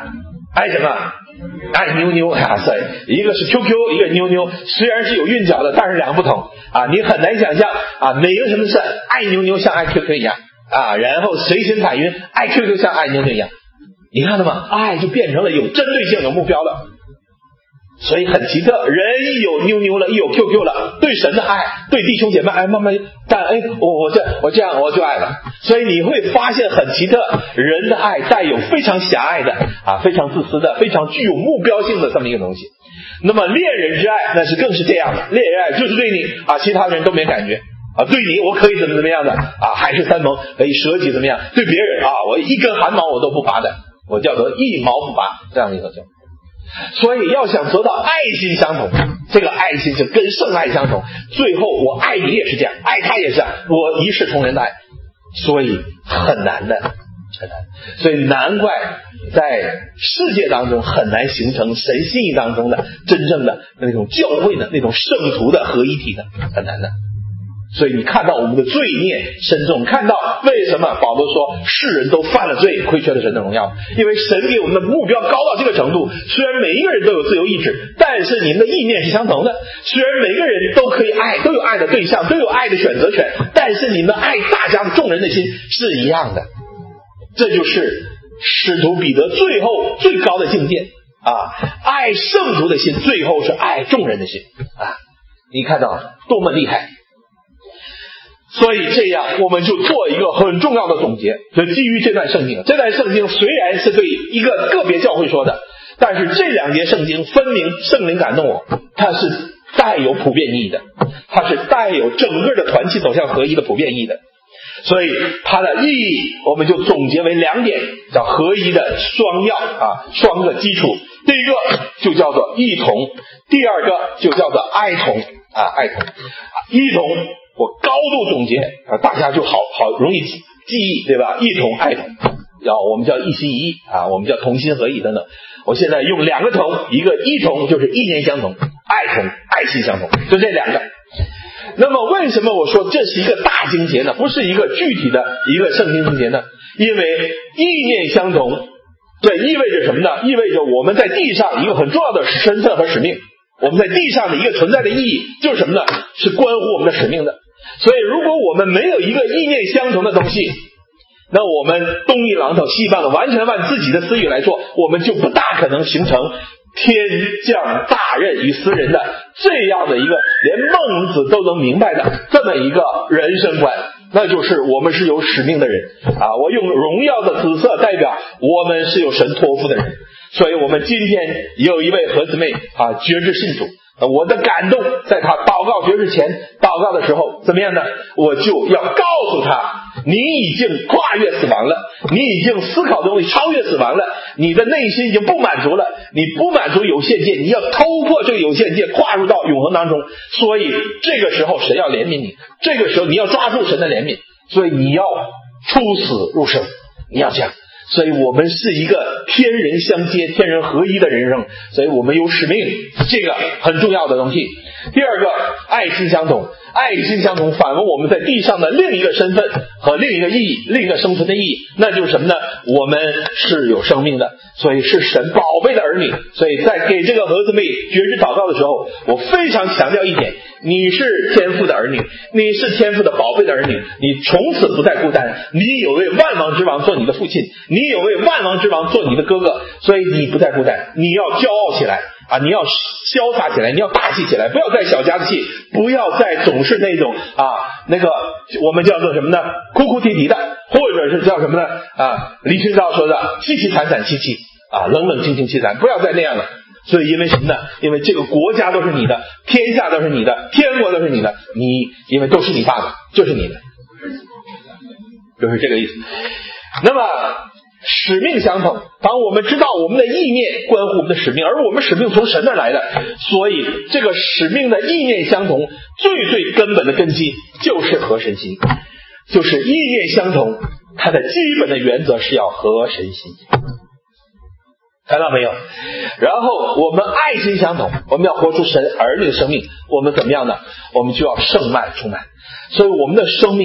爱什么？爱妞妞啊！所以一个是 Q Q， 一个妞妞，虽然是有韵脚的，但是两个不同啊！你很难想象啊，每个什么是爱妞妞像爱 Q Q 一样啊，然后随心彩云爱 Q Q 像爱妞妞一样，你看到吗？爱就变成了有针对性、有目标了。所以很奇特，人一有妞妞了，一有 Q Q 了，对神的爱，对弟兄姐妹爱，慢慢但哎，我我这我这样我就爱了。所以你会发现很奇特，人的爱带有非常狭隘的啊，非常自私的，非常具有目标性的这么一个东西。那么恋人之爱那是更是这样的，恋人爱就是对你啊，其他人都没感觉啊，对你我可以怎么怎么样的啊，海誓山盟可以舍己怎么样，对别人啊，我一根汗毛我都不拔的，我叫做一毛不拔这样一个叫。所以要想得到爱心相同，这个爱心是跟圣爱相同，最后我爱你也是这样，爱他也是这样，我一视同仁的爱，所以很难的，很难。所以难怪在世界当中很难形成神心意当中的真正的那种教会的那种圣徒的合一体的，很难的。所以你看到我们的罪孽深重，看到为什么保罗说世人都犯了罪，亏缺了神的荣耀，因为神给我们的目标高到这个程度，虽然每一个人都有自由意志，但是你们的意念是相同的，虽然每个人都可以爱，都有爱的对象，都有爱的选择权，但是你们爱大家众人的心是一样的。这就是使徒彼得最后最高的境界啊！爱圣徒的心最后是爱众人的心啊！你看到多么厉害。所以这样我们就做一个很重要的总结，就基于这段圣经，这段圣经虽然是对一个个别教会说的，但是这两节圣经分明圣灵感动我，它是带有普遍意义的，它是带有整个的团契走向合一的普遍意义的。所以它的意义我们就总结为两点，叫合一的双要啊，双个基础。第一个就叫做一同，第二个就叫做爱同啊，爱同一同我高度总结啊，大家就好好容易记忆，对吧？一同爱同，要我们叫一心一意啊，我们叫同心合意等等。我现在用两个同，一个一同就是意念相同，爱同爱心相同，就这两个。那么为什么我说这是一个大经节呢？不是一个具体的一个圣经经节呢？因为意念相同，这意味着什么呢？意味着我们在地上一个很重要的身份和使命。我们在地上的一个存在的意义就是什么呢？是关乎我们的使命的。所以如果我们没有一个意念相同的东西，那我们东一榔头西棒的完全按自己的私欲来做，我们就不大可能形成天降大任于斯人的这样的一个连孟子都能明白的这么一个人生观，那就是我们是有使命的人啊！我用荣耀的紫色代表我们是有神托付的人。所以我们今天有一位何姊妹啊，决志信主，我的感动在他祷告决志前祷告的时候怎么样呢？我就要告诉他，你已经跨越死亡了，你已经思考的东西超越死亡了，你的内心已经不满足了，你不满足有限界，你要突破这个有限界，跨入到永恒当中。所以这个时候神要怜悯你，这个时候你要抓住神的怜悯，所以你要出死入生，你要这样。所以我们是一个天人相接、天人合一的人生，所以我们有使命，这个很重要的东西。第二个，爱心相同，爱心相同反问我们在地上的另一个身份和另一个意义，另一个生存的意义，那就是什么呢？我们是有生命的，所以是神宝贝的儿女。所以在给这个何姊妹决志祷告的时候，我非常强调一点，你是天父的儿女，你是天父的宝贝的儿女，你从此不再孤单，你有位万王之王做你的父亲，你有位万王之王做你的哥哥，所以你不再孤单，你要骄傲起来啊！你要潇洒起来，你要大气起来，不要再小家子气，不要再总是那种啊那个我们叫做什么呢？哭哭啼啼的，或者是叫什么呢？啊，李清照说的凄凄惨惨戚戚啊，冷冷清清凄惨，不要再那样了。所以因为什么呢？因为这个国家都是你的，天下都是你的，天国都是你的，你因为都是你爸的，就是你的，就是这个意思。那么使命相同，当我们知道我们的意念关乎我们的使命，而我们使命从神那来的，所以这个使命的意念相同，最最根本的根基就是合神心，就是意念相同，它的基本的原则是要合神心。看到没有？然后我们爱心相同，我们要活出神儿女的生命，我们怎么样呢？我们就要圣满充满。所以我们的生命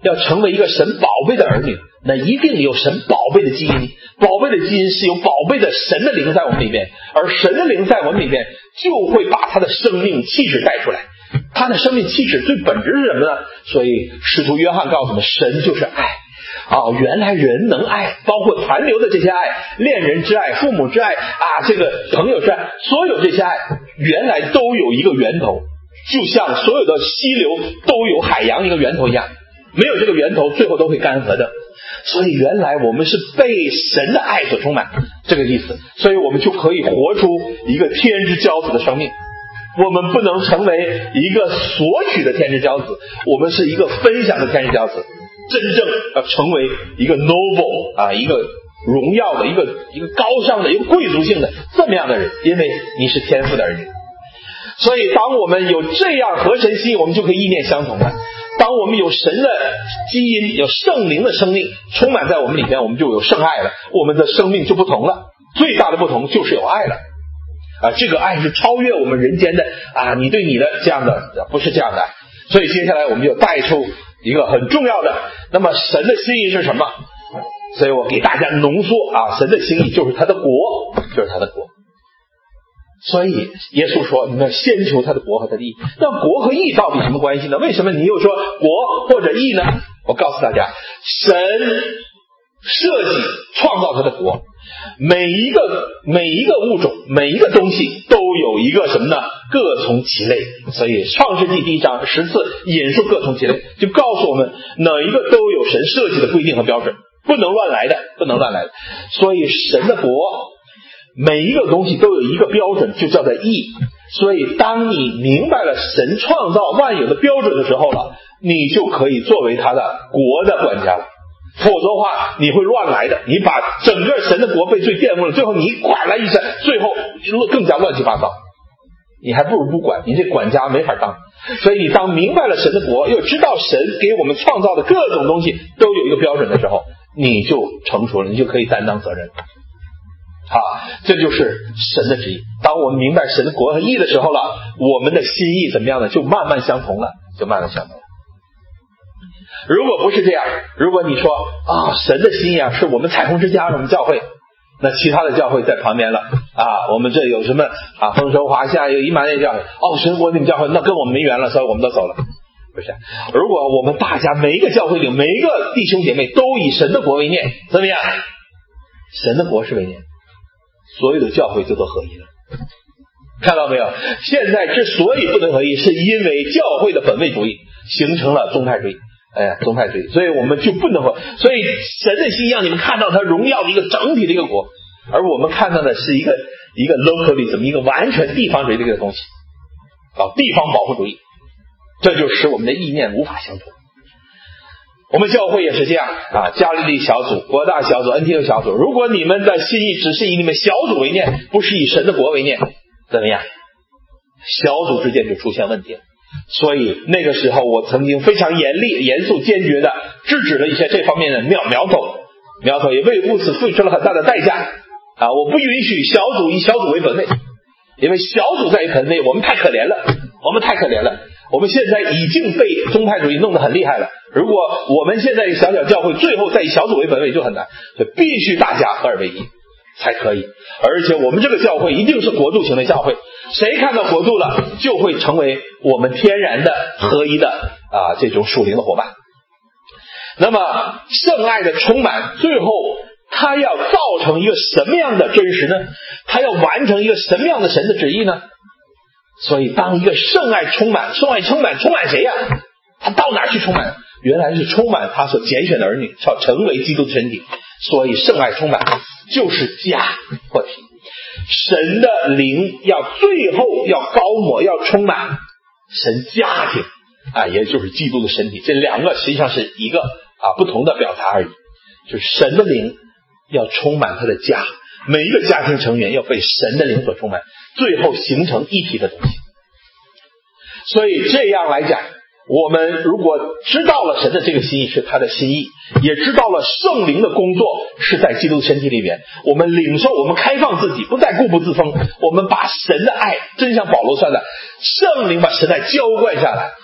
要成为一个神宝贝的儿女，那一定有神宝贝的基因，宝贝的基因是有宝贝的神的灵在我们里面，而神的灵在我们里面就会把他的生命气质带出来。他的生命气质最本质是什么呢？所以使徒约翰告诉我们，神就是爱啊！原来人能爱，包括残留的这些爱，恋人之爱、父母之爱啊，这个朋友之爱，所有这些爱原来都有一个源头，就像所有的溪流都有海洋一个源头一样，没有这个源头最后都会干涸的。所以原来我们是被神的爱所充满，这个意思，所以我们就可以活出一个天之骄子的生命。我们不能成为一个索取的天之骄子，我们是一个分享的天之骄子，真正要成为一个 noble 啊，一个荣耀的，一个一个高尚的，一个贵族性的这么样的人，因为你是天父的儿女。所以当我们有这样合神心意，我们就可以意念相同了。当我们有神的基因，有圣灵的生命充满在我们里面，我们就有圣爱了，我们的生命就不同了。最大的不同就是有爱了啊，这个爱是超越我们人间的啊，你对你的这样的，不是这样的爱。所以接下来我们就带出一个很重要的，那么神的心意是什么？所以我给大家浓缩啊，神的心意就是他的国，就是他的国。所以耶稣说你们先求他的国和他的义。那国和义到底什么关系呢？为什么你又说国或者义呢？我告诉大家，神设计创造他的国，每一个每一个物种，每一个东西都有一个什么呢？各从其类。所以创世纪第一章十次引述各从其类，就告诉我们哪一个都有神设计的规定和标准，不能乱来的，不能乱来的。所以神的国每一个东西都有一个标准，就叫做义。所以当你明白了神创造万有的标准的时候了，你就可以作为他的国的管家了。否则的话你会乱来的，你把整个神的国被罪玷污了，最后你管了一生，最后更加乱七八糟，你还不如不管，你这管家没法当。所以你当明白了神的国，又知道神给我们创造的各种东西都有一个标准的时候，你就成熟了，你就可以担当责任。好，这就是神的旨意。当我们明白神的国和义的时候了，我们的心意怎么样呢？就慢慢相同了，就慢慢相同了。如果不是这样，如果你说啊，神的心意啊，是我们彩虹之家，我们教会，那其他的教会在旁边了啊，我们这有什么啊，丰收华夏有以马内教会，哦，神国你们教会那跟我们没缘了，所以我们都走了。不是，如果我们大家每一个教会里每一个弟兄姐妹都以神的国为念，怎么样？神的国是为念，所有的教会就都合一了。看到没有？现在之所以不能合一，是因为教会的本位主义形成了宗派主义。哎呀，宗派主义，所以我们就不能合。所以神的心让你们看到他荣耀的一个整体的一个国，而我们看到的是一个一个 localism， 一个完全地方主义的一个东西啊，地方保护主义，这就使我们的意念无法相同。我们教会也是这样啊，加利利小组、国大小组、恩提欧小组，如果你们的心意只是以你们小组为念，不是以神的国为念，怎么样？小组之间就出现问题了。所以那个时候我曾经非常严厉、严肃、坚决的制止了一些这方面的苗苗头，苗头也为为此付出了很大的代价啊！我不允许小组以小组为本位，因为小组在于本位，我们太可怜了，我们太可怜了。我们现在已经被宗派主义弄得很厉害了，如果我们现在小小教会最后再以小组为本位就很难，所以必须大家合二为一才可以。而且我们这个教会一定是国度型的教会，谁看到国度了，就会成为我们天然的合一的啊这种属灵的伙伴。那么圣爱的充满，最后它要造成一个什么样的真实呢？它要完成一个什么样的神的旨意呢？所以当一个圣爱充满，圣爱充满充满谁呀？他到哪去充满？原来是充满他所拣选的儿女，要成为基督的身体。所以圣爱充满就是家或体，神的灵要最后要高抹，要充满神家庭啊，也就是基督的身体。这两个实际上是一个啊不同的表达而已，就是神的灵要充满他的家，每一个家庭成员要被神的灵所充满，最后形成一体的东西。所以这样来讲，我们如果知道了神的这个心意是他的心意，也知道了圣灵的工作是在基督身体里面，我们领受，我们开放自己，不再固步自封，我们把神的爱，真像保罗说的，圣灵把神的爱浇灌下来，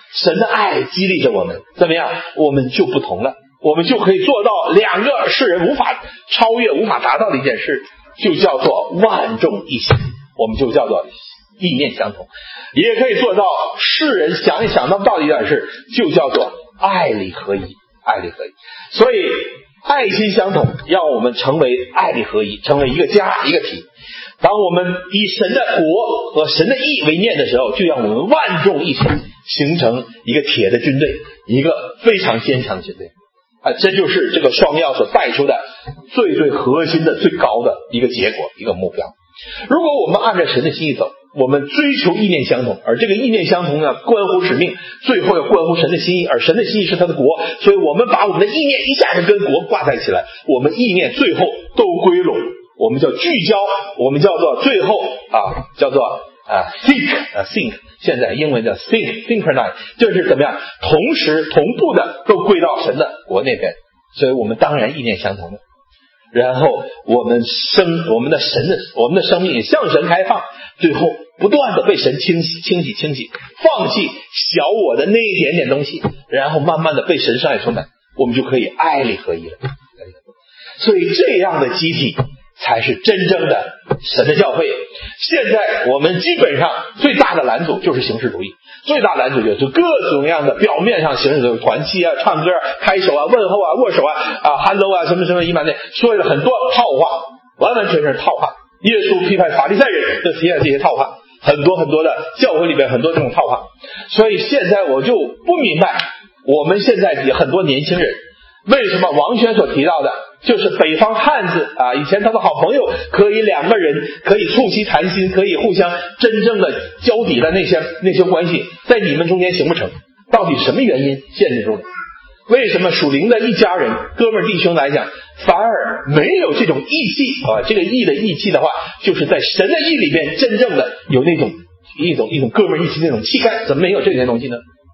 神的爱激励着我们，怎么样？我们就不同了，我们就可以做到两个世人无法超越、无法达到的一件事，就叫做万众一心，我们就叫做意念相同。也可以做到世人想也想到不到的一件事，就叫做爱里合一，爱里合一。所以爱心相同，让我们成为爱里合一，成为一个家一个体。当我们以神的国和神的义为念的时候，就让我们万众一心，形成一个铁的军队，一个非常坚强的军队啊！这就是这个双药所带出的最最核心的最高的一个结果，一个目标。如果我们按照神的心意走，我们追求意念相同，而这个意念相同呢，关乎使命，最后要关乎神的心意，而神的心意是他的国，所以我们把我们的意念一下子跟国挂在一起来，我们意念最后都归拢，我们叫聚焦，我们叫做最后啊，叫做啊 think 啊 think， 现在英文叫 think synchronize， 就是怎么样同时同步的都归到神的国那边，所以我们当然意念相同的。然后我们生我们的神的我们的生命也向神开放，最后不断的被神清洗清洗清洗，放弃小我的那一点点东西，然后慢慢的被神圣爱充满，我们就可以爱里合一了。所以这样的集体才是真正的神的教会。现在我们基本上最大的拦阻就是形式主义，最大的拦阻就是各种各样的表面上形式主义，团契啊、唱歌、拍手啊、问候啊、握手啊、啊 hello 啊什么什么一般的，说了很多套话，完完全全是套话。耶稣批判法利赛人就提了这些套话，很多很多的教会里边很多这种套话。所以现在我就不明白，我们现在也很多年轻人为什么王轩所提到的就是北方汉子啊，以前他的好朋友可以两个人可以促膝谈心，可以互相真正的交底的那些那些关系，在你们中间行不成？到底什么原因限制住了？为什么属灵的一家人哥们儿弟兄来讲反而没有这种义气啊？这个义的义气的话，就是在神的义里边真正的有那种一种一种哥们儿义气那种气概，怎么没有这些东西呢？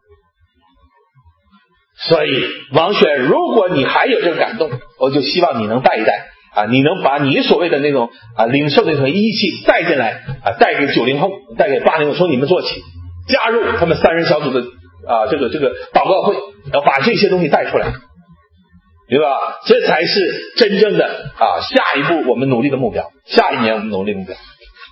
所以王选，如果你还有这个感动，我就希望你能带一带啊，你能把你所谓的那种啊领受的那种义气带进来啊，带给九零后，带给八零后，从你们做起，加入他们三人小组的啊这个这个祷告会，要把这些东西带出来，对吧？这才是真正的啊下一步我们努力的目标，下一年我们努力的目标。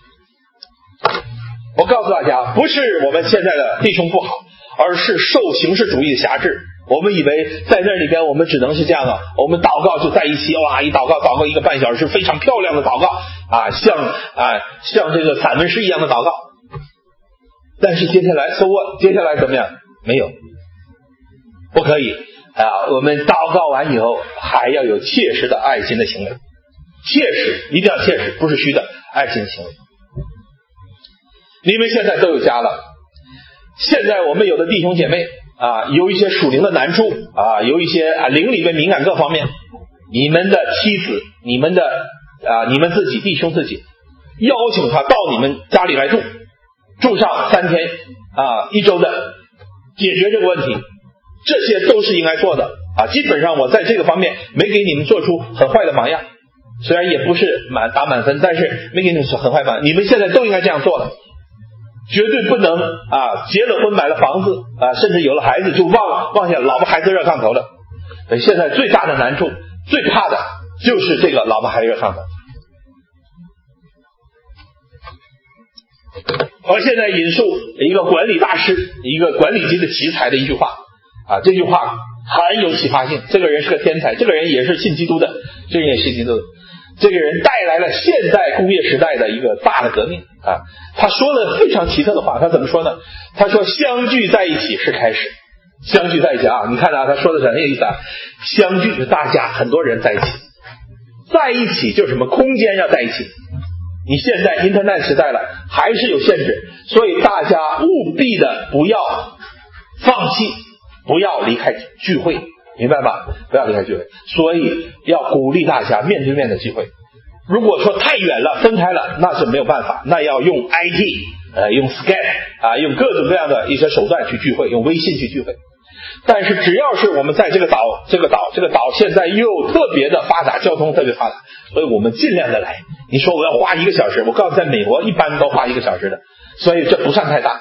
我告诉大家，不是我们现在的弟兄不好，而是受形式主义的辖制。我们以为在那里边我们只能是这样的，我们祷告就在一起，哇，一祷告祷告一个半小时，非常漂亮的祷告啊，像啊像这个散文诗一样的祷告。但是接下来 so what 接下来怎么样？没有，不可以啊！我们祷告完以后还要有切实的爱心的行为，切实一定要切实，不是虚的爱心的行为。你们现在都有家了，现在我们有的弟兄姐妹啊，有一些属灵的难处啊，有一些啊灵里面敏感各方面，你们的妻子，你们的啊你们自己弟兄自己邀请他到你们家里来住，住上三天啊一周的，解决这个问题，这些都是应该做的啊。基本上我在这个方面没给你们做出很坏的榜样，虽然也不是满打满分，但是没给你们很坏榜样，你们现在都应该这样做了。绝对不能啊！结了婚买了房子啊，甚至有了孩子就忘忘下老婆孩子热炕头了。现在最大的难处，最怕的就是这个老婆孩子热炕头。我现在引述一个管理大师，一个管理级的奇才的一句话啊，这句话很有启发性。这个人是个天才，这个人也是信基督的，这个人也是信基督的。这个人带来了现代工业时代的一个大的革命啊！他说了非常奇特的话，他怎么说呢？他说相聚在一起是开始，相聚在一起啊！你看啊，他说的是很有意思啊。相聚是大家很多人在一起，在一起就是什么空间要在一起。你现在 internet 时代了，还是有限制，所以大家务必的不要放弃，不要离开聚会。明白吧？不要离开聚会，所以要鼓励大家面对面的聚会。如果说太远了分开了，那是没有办法，那要用 I T 呃，用 Skype 啊，用各种各样的一些手段去聚会，用微信去聚会。但是只要是我们在这个岛这个岛这个岛现在又特别的发达，交通特别发达，所以我们尽量的来。你说我要花一个小时，我告诉你在美国一般都花一个小时的，所以这不算太大。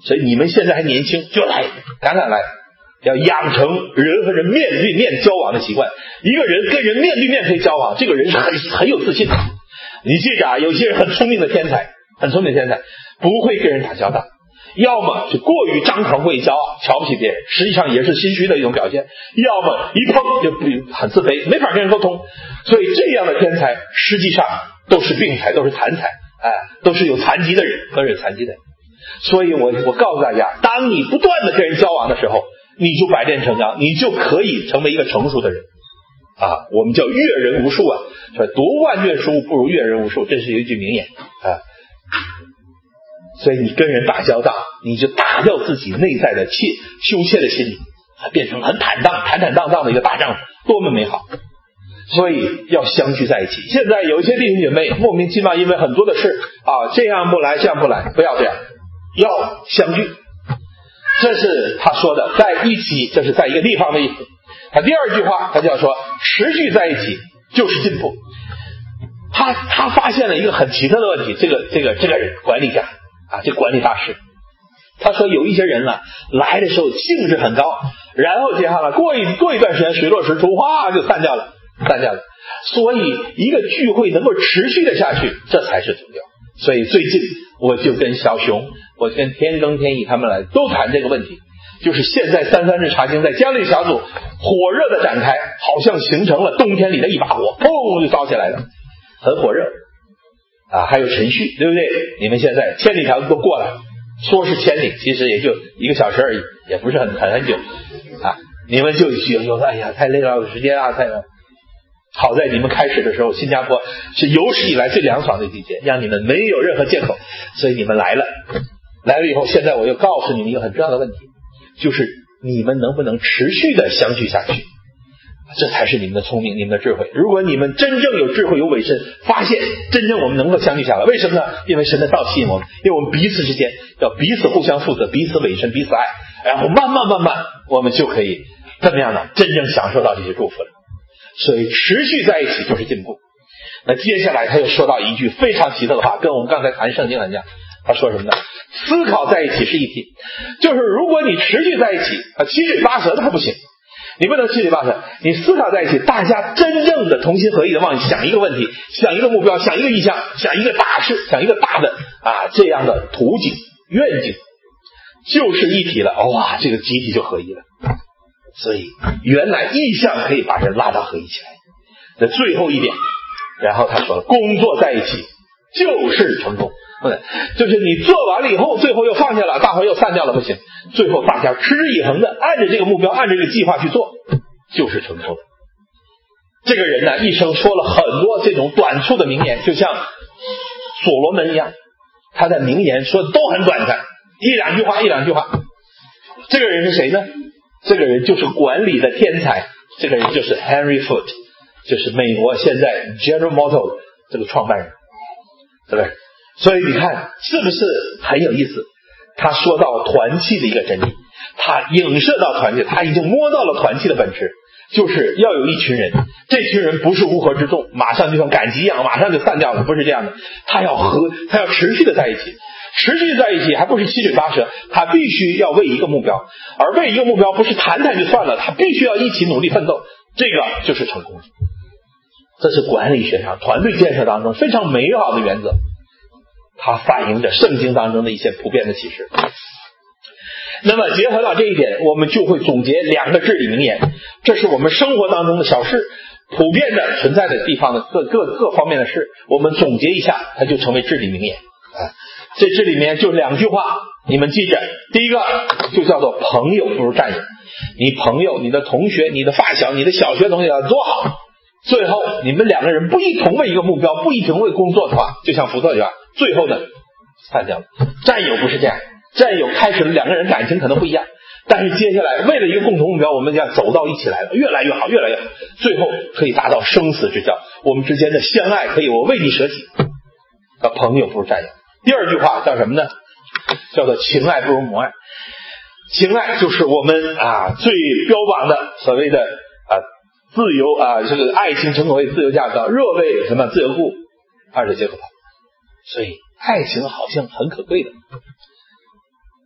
所以你们现在还年轻，就来，赶赶来，要养成人和人面对面交往的习惯。一个人跟人面对面可以交往，这个人是很很有自信的。你记着啊，有些人很聪明的天才，很聪明的天才，不会跟人打交道，要么就过于张狂过于骄傲，瞧不起别人，实际上也是心虚的一种表现；要么一碰就不很自卑，没法跟人沟通。所以这样的天才实际上都是病才，都是残才，哎，都是有残疾的人和有残疾的人。所以我我告诉大家，当你不断的跟人交往的时候，你就百炼成钢，你就可以成为一个成熟的人啊。我们叫阅人无数啊，说读万卷书不如阅人无数，这是一句名言啊。所以你跟人打交道，你就打掉自己内在的怯羞怯的心理，变成很坦荡坦坦荡荡的一个大丈夫，多么美好。所以要相聚在一起。现在有一些弟兄姐妹莫名其妙因为很多的事啊，这样不来这样不来，不要这样，要相聚。这是他说的在一起，这是在一个地方的意思。他第二句话他就要说持续在一起就是进步。他他发现了一个很奇特的问题，这个这个这个人管理家啊，这管理大师，他说有一些人呢来的时候兴致很高，然后接下来过一过一段时间水落石出，哗就散掉了散掉了。所以一个聚会能够持续的下去，这才是重要。所以最近我就跟小熊，我跟天更天意他们来都谈这个问题，就是现在三三日查经在江力小组火热的展开，好像形成了冬天里的一把火，砰就烧起来了，很火热啊。还有程序，对不对？你们现在千里条都过了，说是千里，其实也就一个小时而已，也不是很很很久啊。你们就有哎呀太累了，有时间啊，太了。好在你们开始的时候，新加坡是有史以来最凉爽的季节，让你们没有任何借口，所以你们来了。来了以后，现在我又告诉你们一个很重要的问题，就是你们能不能持续的相聚下去，这才是你们的聪明，你们的智慧。如果你们真正有智慧有委身，发现真正我们能够相聚下来，为什么呢？因为神的道吸引我们，因为我们彼此之间要彼此互相负责，彼此委身，彼此爱，然后慢慢慢慢我们就可以怎么样呢？真正享受到这些祝福了。所以持续在一起就是进步。那接下来他又说到一句非常奇特的话，跟我们刚才谈圣经很像。他说什么呢？思考在一起是一体，就是如果你持续在一起啊，七嘴八舌的还不行，你不能七嘴八舌，你思考在一起，大家真正的同心合意的往想一个问题，想一个目标，想一个意向，想一个大事，想一个大的啊这样的图景愿景，就是一体了。哇，这个集体就合一了。所以原来意向可以把人拉到合一起来。那最后一点，然后他说了，工作在一起就是成功。就是你做完了以后，最后又放下了，大伙又散掉了，不行。最后大家持之以恒的按着这个目标，按着这个计划去做，就是成功。这个人呢，一生说了很多这种短促的名言，就像所罗门一样，他的名言说的都很短暂，一两句话一两句话。这个人是谁呢？这个人就是管理的天才，这个人就是 Henry Ford， 就是美国现在 General Motors 这个创办人，对不对？所以你看是不是很有意思？他说到团契的一个真理，他影射到团契，他已经摸到了团契的本质，就是要有一群人，这群人不是乌合之众，马上就像赶集一样马上就散掉了，不是这样的。他要和他要持续的在一起，持续在一起，还不是七嘴八舌，他必须要为一个目标，而为一个目标不是谈谈就算了，他必须要一起努力奋斗，这个就是成功。这是管理学上团队建设当中非常美好的原则，它反映着圣经当中的一些普遍的启示。那么结合到这一点，我们就会总结两个至理名言，这是我们生活当中的小事，普遍的存在的地方的各各各方面的事，我们总结一下，它就成为至理名言啊。这至理名言就两句话，你们记着，第一个就叫做朋友不如战友。你朋友、你的同学、你的发小、你的小学同学要多好，最后你们两个人不一同为一个目标，不一同为工作的话，就像福特一样，最后呢散掉了。战友不是这样，战友开始了两个人感情可能不一样，但是接下来为了一个共同目标，我们要走到一起来了，越来越好，越来越好，最后可以达到生死之交，我们之间的相爱可以我为你舍己。啊，朋友不如战友。第二句话叫什么呢？叫做情爱不如母爱。情爱就是我们啊最标榜的所谓的啊自由啊，这个爱情诚可为自由驾照，若为什么自由故，二者皆可抛。所以爱情好像很可贵的，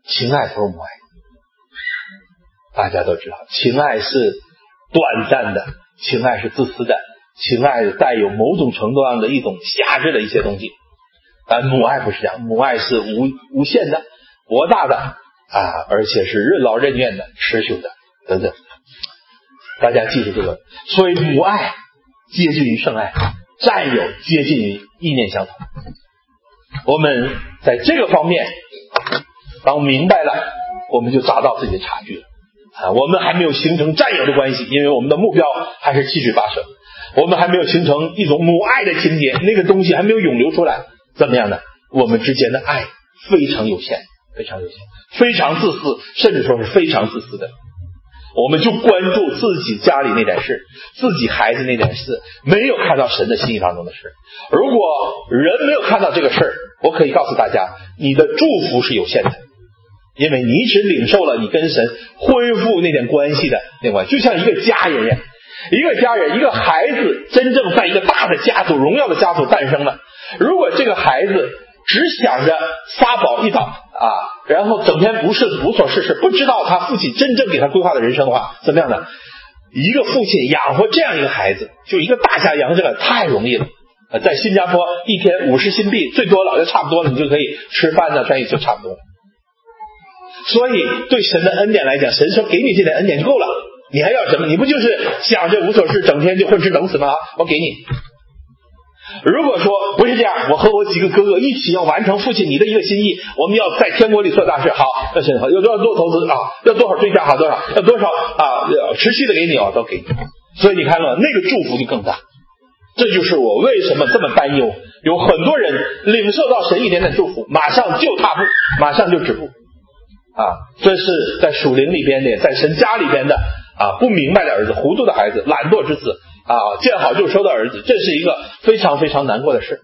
情爱不是母爱。大家都知道，情爱是短暂的，情爱是自私的，情爱带有某种程度上的一种辖制的一些东西。但母爱不是这样，母爱是无无限的、博大的啊，而且是任劳任怨的、持久的等等。大家记住这个，所以母爱接近于圣爱，占有接近于意念相同。我们在这个方面当明白了，我们就找到自己的差距了啊！我们还没有形成占有的关系，因为我们的目标还是七嘴八舌，我们还没有形成一种母爱的情节，那个东西还没有涌流出来。怎么样呢？我们之间的爱非常有限，非常有限，非常自私，甚至说是非常自私的。我们就关注自己家里那点事，自己孩子那点事，没有看到神的心意当中的事。如果人没有看到这个事儿，我可以告诉大家，你的祝福是有限的，因为你只领受了你跟神恢复那点关系的那关系，就像一个家人一样，一个家人，一个孩子真正在一个大的家族、荣耀的家族诞生了。如果这个孩子只想着撒宝一倒啊，然后整天不是无所事事，不知道他父亲真正给他规划的人生的话，怎么样呢？一个父亲养活这样一个孩子，就一个大家养这个太容易了。呃，在新加坡一天五十新币最多了，就差不多了，你就可以吃饭呢，穿衣就差不多了。所以对神的恩典来讲，神说给你这点恩典就够了，你还要什么？你不就是想着无所事，整天就混吃等死吗？我给你。如果说不是这样，我和我几个哥哥一起要完成父亲你的一个心意，我们要在天国里做大事，好，那行，有多少多投资啊？要多少追加好多少？要多少啊？持续的给你啊，都给你。所以你看了那个祝福就更大。这就是我为什么这么担忧，有很多人领受到神一点点祝福，马上就踏步，马上就止步啊！这是在属灵里边的，在神家里边的啊，不明白的儿子，糊涂的孩子，懒惰之子啊，见好就收的儿子，这是一个非常非常难过的事。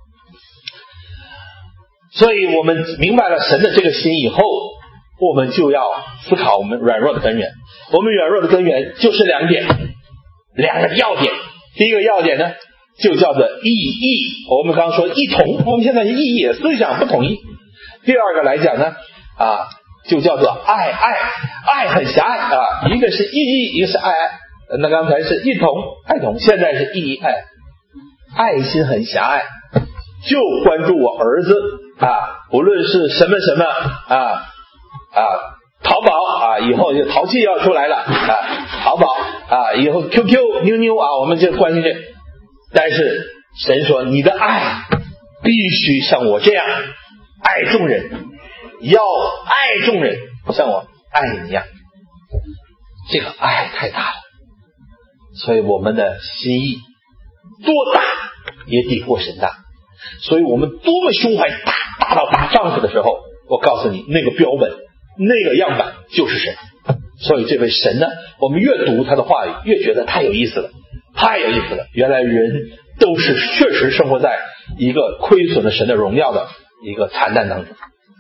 所以我们明白了神的这个心以后，我们就要思考我们软弱的根源。我们软弱的根源就是两点，两个要点。第一个要点呢，就叫做异义。我们刚刚说异同，我们现在是异义，思想不统一。第二个来讲呢，啊，就叫做爱爱，爱很狭隘啊，一个是异义，一个是爱爱。那刚才是异同爱同，现在是异义爱，爱心很狭隘，就关注我儿子啊，无论是什么什么啊啊。淘宝啊，以后就淘气要出来了啊！淘宝啊，以后 Q Q 妞妞啊，我们就关心这。但是神说，你的爱必须像我这样爱众人，要爱众人，像我爱你一样。这个爱太大了，所以我们的心意多大也抵不过神大。所以我们多么胸怀大，大到打丈夫的时候，我告诉你，那个标本。那个样板就是神。所以这位神呢，我们越读他的话语越觉得太有意思了，太有意思了。原来人都是确实生活在一个亏损了神的荣耀的一个惨淡当中。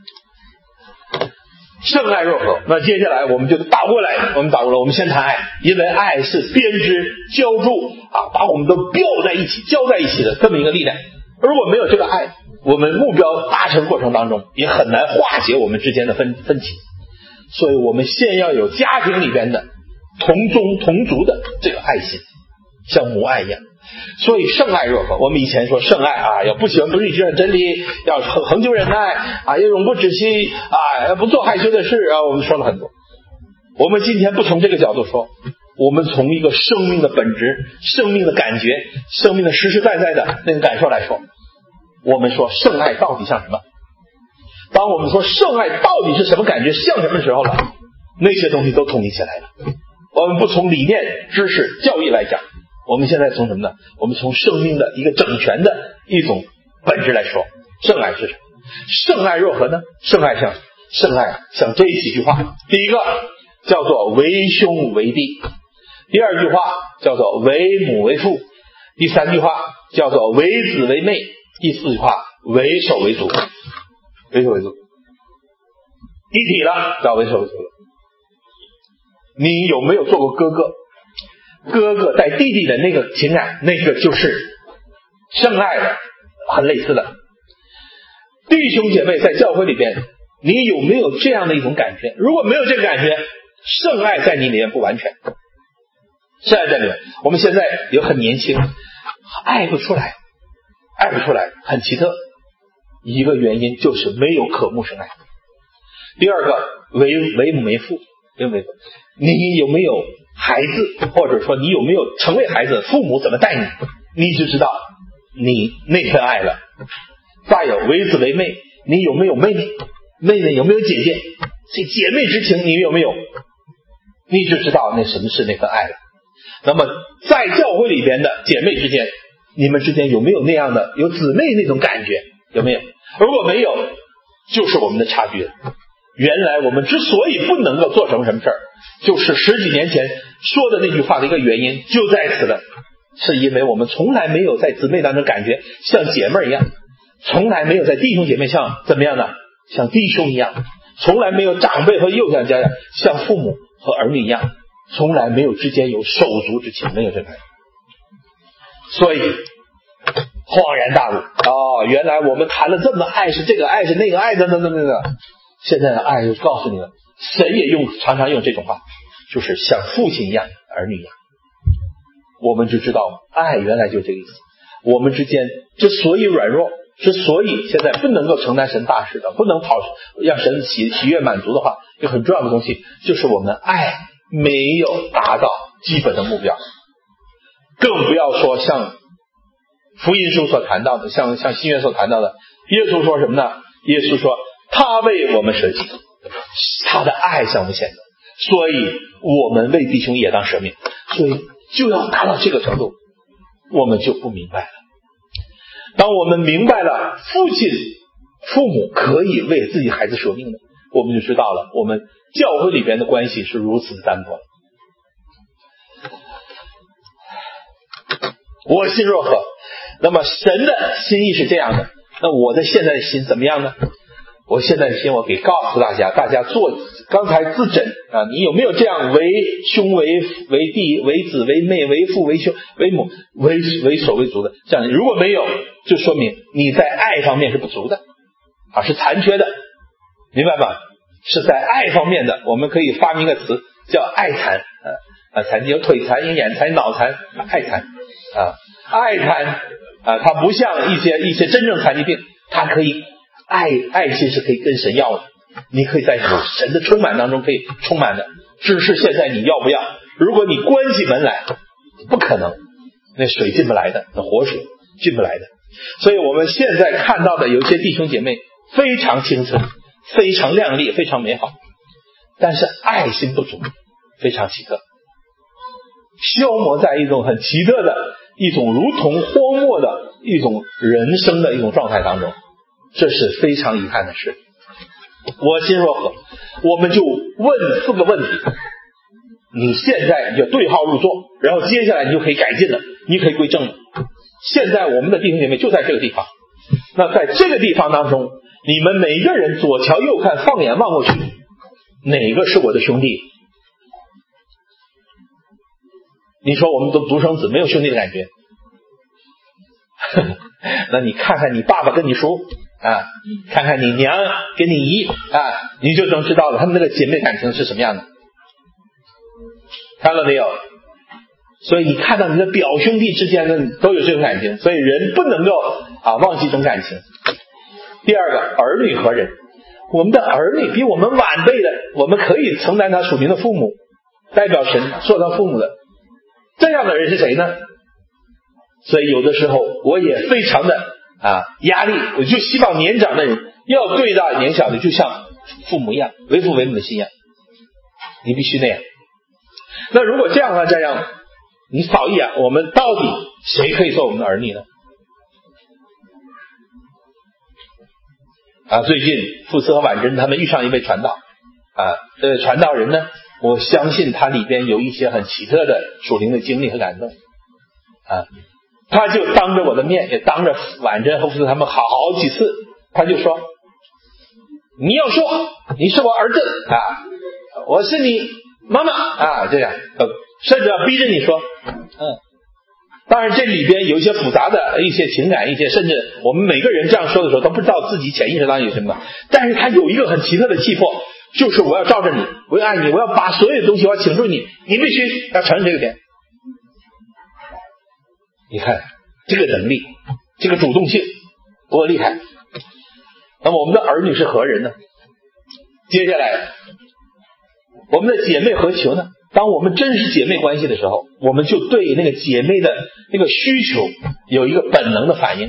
圣爱若何？那接下来我们就倒过来，我们倒过来，我们先谈爱，因为爱是编织浇筑啊，把我们都吊在一起、浇在一起的这么一个力量。如果没有这个爱，我们目标达成过程当中也很难化解我们之间的分分歧。所以我们先要有家庭里边的同宗同族的这个爱心，像母爱一样。所以圣爱若何？我们以前说圣爱啊，要不喜欢不拒绝真理，要恒恒久忍耐啊，要永不止息啊，要不做害羞的事啊，我们说了很多。我们今天不从这个角度说，我们从一个生命的本质、生命的感觉、生命的实实在在的那个感受来说，我们说圣爱到底像什么？当我们说圣爱到底是什么感觉，像什么时候了，那些东西都统一起来了。我们不从理念、知识、教义来讲，我们现在从什么呢？我们从生命的一个整全的一种本质来说，圣爱是什么？圣爱若何呢？圣爱像圣爱像这几句话，第一个叫做为兄为弟，第二句话叫做为母为父，第三句话叫做为子为妹，第四句话为首为足。为首为足一体了，叫为首为足了。你有没有做过哥哥？哥哥带弟弟的那个情感，那个就是圣爱的，很类似的。弟兄姐妹在教会里边你有没有这样的一种感觉？如果没有这个感觉，圣爱在你里面不完全。圣爱在里面，我们现在也很年轻，爱不出来，爱不出来，很奇特。一个原因就是没有渴慕圣爱。第二个，为为母为父，为母为父，你有没有孩子，或者说你有没有成为孩子，父母怎么带你，你就知道你那份爱了。再有为子为妹，你有没有妹妹，妹妹有没有姐姐，这姐妹之情你有没有，你就知道那什么是那份爱了。那么在教会里边的姐妹之间，你们之间有没有那样的有姊妹那种感觉，有没有？如果没有，就是我们的差距了。原来我们之所以不能够做成什么事儿，就是十几年前说的那句话的一个原因就在此了，是因为我们从来没有在姊妹当中感觉像姐妹一样，从来没有在弟兄姐妹像怎么样呢？像弟兄一样，从来没有长辈和幼小家长像父母和儿女一样，从来没有之间有手足之情，没有这个。所以恍然大悟，哦，原来我们谈了这么爱是这个爱是那个爱的那那那个，现在的爱就告诉你了，神也用常常用这种话，就是像父亲一样，儿女一样。我们就知道爱原来就这个意思。我们之间之所以软弱，之所以现在不能够承担神大事的，不能讨让神喜喜悦满足的话，一个很重要的东西就是我们爱没有达到基本的目标。更不要说像福音书所谈到的，像像新约所谈到的，耶稣说什么呢？耶稣说他为我们舍己，他的爱向我们显得，所以我们为弟兄也当舍命。所以就要达到这个程度，我们就不明白了。当我们明白了父亲父母可以为自己孩子舍命的，我们就知道了我们教会里边的关系是如此的单薄。我心若何，那么神的心意是这样的，那我的现在的心怎么样呢？我现在的心，我给告诉大家，大家做刚才自诊啊，你有没有这样为兄为为弟为子为妹为父为兄为母为为所为足的这样？如果没有，就说明你在爱方面是不足的啊，是残缺的，明白吗？是在爱方面的，我们可以发明一个词叫爱残啊啊，残疾有腿残有眼残脑残，爱残啊，爱残啊，它不像一些一些真正残疾病，它可以。爱爱心是可以跟神要的，你可以在神的充满当中可以充满的，只是现在你要不要？如果你关起门来，不可能，那水进不来的，那活水进不来的。所以我们现在看到的有些弟兄姐妹非常青春，非常亮丽，非常美好，但是爱心不足，非常奇特，消磨在一种很奇特的一种如同荒漠的一种人生的一种状态当中。这是非常遗憾的事。我心若何，我们就问四个问题，你现在你就对号入座，然后接下来你就可以改进了，你可以归正了。现在我们的弟兄姐妹就在这个地方，那在这个地方当中，你们每一个人左瞧右看，放眼望过去，哪个是我的兄弟？你说我们都独生子，没有兄弟的感觉那你看看你爸爸跟你叔啊，看看你娘跟你姨啊，你就能知道了他们那个姐妹感情是什么样的，看到没有？所以你看到你的表兄弟之间的都有这种感情，所以人不能够啊忘记这种感情。第二个，儿女何人？我们的儿女比我们晚辈的，我们可以承担他属灵的父母，代表神做他父母的，这样的人是谁呢？所以有的时候我也非常的啊压力，我就希望年长的人要对待年小的就像父母一样，为父为母的心一样，你必须那样。那如果这样的话，这样你扫一眼，我们到底谁可以做我们的儿女呢？啊，最近傅斯和婉珍他们遇上一位传道啊，这位传道人呢，我相信他里边有一些很奇特的属灵的经历和感动啊。他就当着我的面，也当着婉珍和傅斯他们好好几次，他就说：“你要说你是我儿子啊，我是你妈妈啊，这样，甚至要逼着你说，嗯， 当然这里边有一些复杂的一些情感，一些甚至我们每个人这样说的时候都不知道自己潜意识当中有什么，但是他有一个很奇特的气魄，就是我要罩着你，我要爱你，我要把所有的东西我要请住你，你必须要承认这个点。你看这个能力，这个主动性多厉害。那么我们的儿女是何人呢？接下来我们的姐妹何求呢？当我们真是姐妹关系的时候，我们就对那个姐妹的那个需求有一个本能的反应。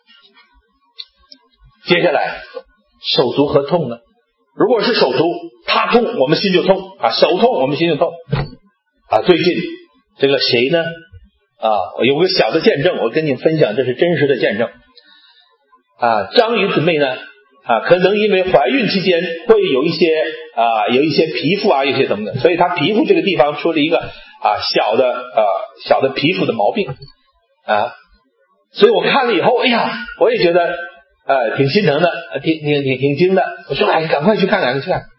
接下来手足何痛呢？如果是手足，他痛我们心就痛啊，手痛我们心就痛啊。最近这个谁呢啊，有个小的见证，我跟你分享，这是真实的见证啊。张宇姊妹呢啊，可能因为怀孕期间会有一些啊，有一些皮肤啊，有些怎么的，所以她皮肤这个地方出了一个啊小的呃小的皮肤的毛病啊，所以我看了以后，哎呀，我也觉得呃挺心疼的，挺挺挺挺惊的。我说哎，赶快去看，赶快去看。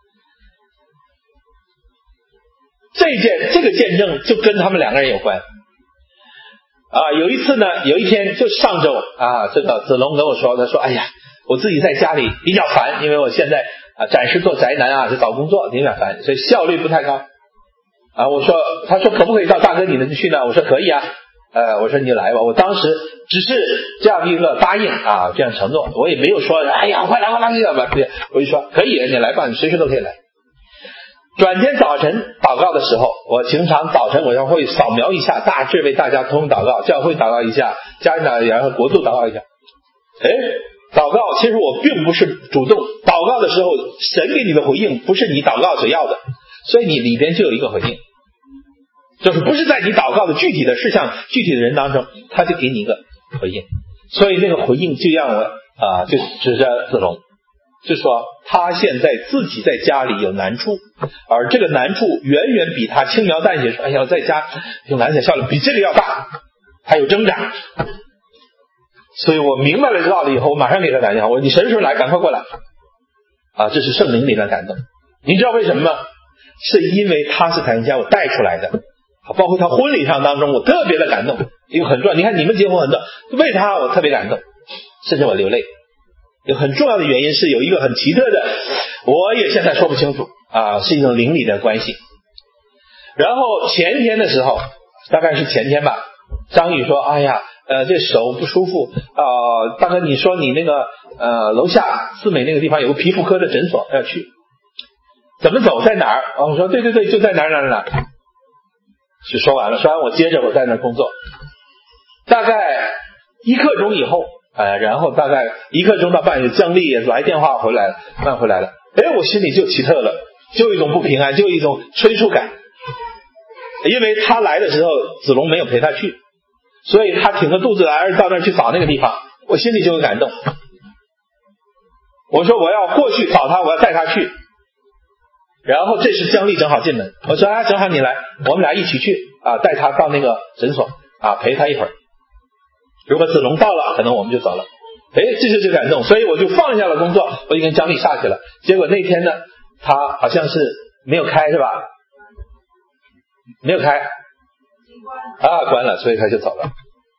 这件这个见证就跟他们两个人有关啊。有一次呢，有一天就上周啊，这个子龙跟我说，他说哎呀，我自己在家里比较烦，因为我现在啊暂时做宅男啊，就找工作有点烦，所以效率不太高啊。我说，他说可不可以到大哥你那去呢？我说可以啊，呃，我说你来吧。我当时只是这样一个答应啊，这样承诺，我也没有说哎呀快来快来快来，我就说可以，你来吧，你随时都可以来。转天早晨祷告的时候，我经常早晨我要会扫描一下，大致为大家通祷告，教会祷告一下，家长然后国度祷告一下。哎，祷告其实我并不是主动，祷告的时候神给你的回应不是你祷告所要的，所以你里边就有一个回应，就是不是在你祷告的具体的事项具体的人当中，他就给你一个回应。所以那个回应就让我啊、呃，就指着子龙，就说他现在自己在家里有难处，而这个难处远远比他轻描淡写说哎呀在家有难写效率比这个要大，还有挣扎。所以我明白了这道理以后，我马上给他打电话，我说你什么时候来，赶快过来啊！这是圣灵里的感动。你知道为什么吗？是因为他是谭家我带出来的，包括他婚礼上当中我特别的感动，一个很重要，你看你们结婚很重要，为他我特别感动，甚至我流泪。有很重要的原因是有一个很奇特的，我也现在说不清楚啊，是一种灵里的关系。然后前天的时候，大概是前天吧，张宇说哎呀呃，这手不舒服啊、呃，大哥，你说你那个呃楼下四美那个地方有个皮肤科的诊所要去，怎么走，在哪儿？哦，我说对对对，就在哪儿哪儿哪儿。就说完了，说完我接着我在那儿工作，大概一刻钟以后，呃，然后大概一刻钟到半夜，姜丽也来电话回来了，慢回来了，哎，我心里就奇特了，就一种不平安，就一种催促感，因为他来的时候子龙没有陪他去。所以他挺着肚子来到那儿去找那个地方，我心里就有感动。我说我要过去找他，我要带他去。然后这时姜丽正好进门，我说啊，正好你来，我们俩一起去啊，带他到那个诊所啊，陪他一会儿。如果子龙到了，可能我们就走了。哎，这就是感动，所以我就放下了工作，我就跟姜丽下去了。结果那天呢，他好像是没有开是吧？没有开。啊，关了，所以他就走了。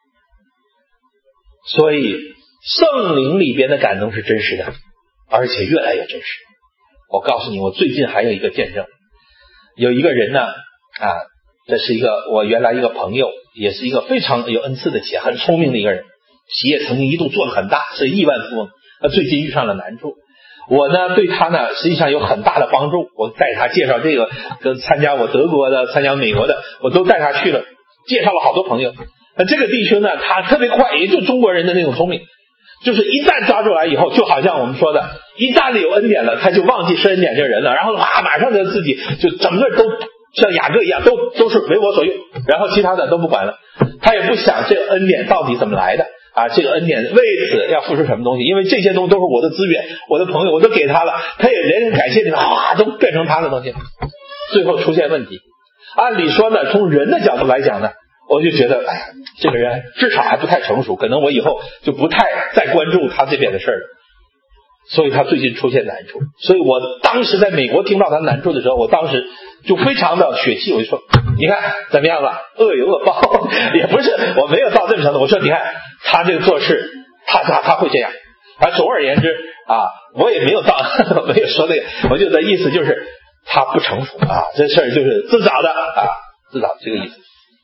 所以圣灵里边的感动是真实的，而且越来越真实。我告诉你，我最近还有一个见证，有一个人呢啊，这是一个我原来一个朋友，也是一个非常有恩赐的企业，很聪明的一个人，企业曾经一度做得很大，是亿万富翁。他最近遇上了难处，我呢对他呢实际上有很大的帮助，我带他介绍这个，跟参加我德国的参加美国的我都带他去了，介绍了好多朋友。那这个弟兄呢，他特别快，也就中国人的那种聪明，就是一旦抓住来以后，就好像我们说的，一旦有恩典了，他就忘记是恩典这个人了，然后哇，马上就自己就整个都像雅各一样，都都是为我所用，然后其他的都不管了。他也不想这个恩典到底怎么来的啊，这个恩典为此要付出什么东西，因为这些东西都是我的资源，我的朋友我都给他了，他也连连感谢你们，哇，都变成他的东西，最后出现问题。按理说呢，从人的角度来讲呢，我就觉得哎呀，这个人至少还不太成熟，可能我以后就不太再关注他这边的事了。所以他最近出现难处，所以我当时在美国听到他难处的时候，我当时就非常的血气，我就说你看怎么样了？恶有恶报，也不是我没有到这么程度。我说你看他这个做事，他他他会这样。啊，总而言之啊，我也没有到没有说那个，我就的意思就是他不成熟啊，这事儿就是自找的啊，自找这个意思。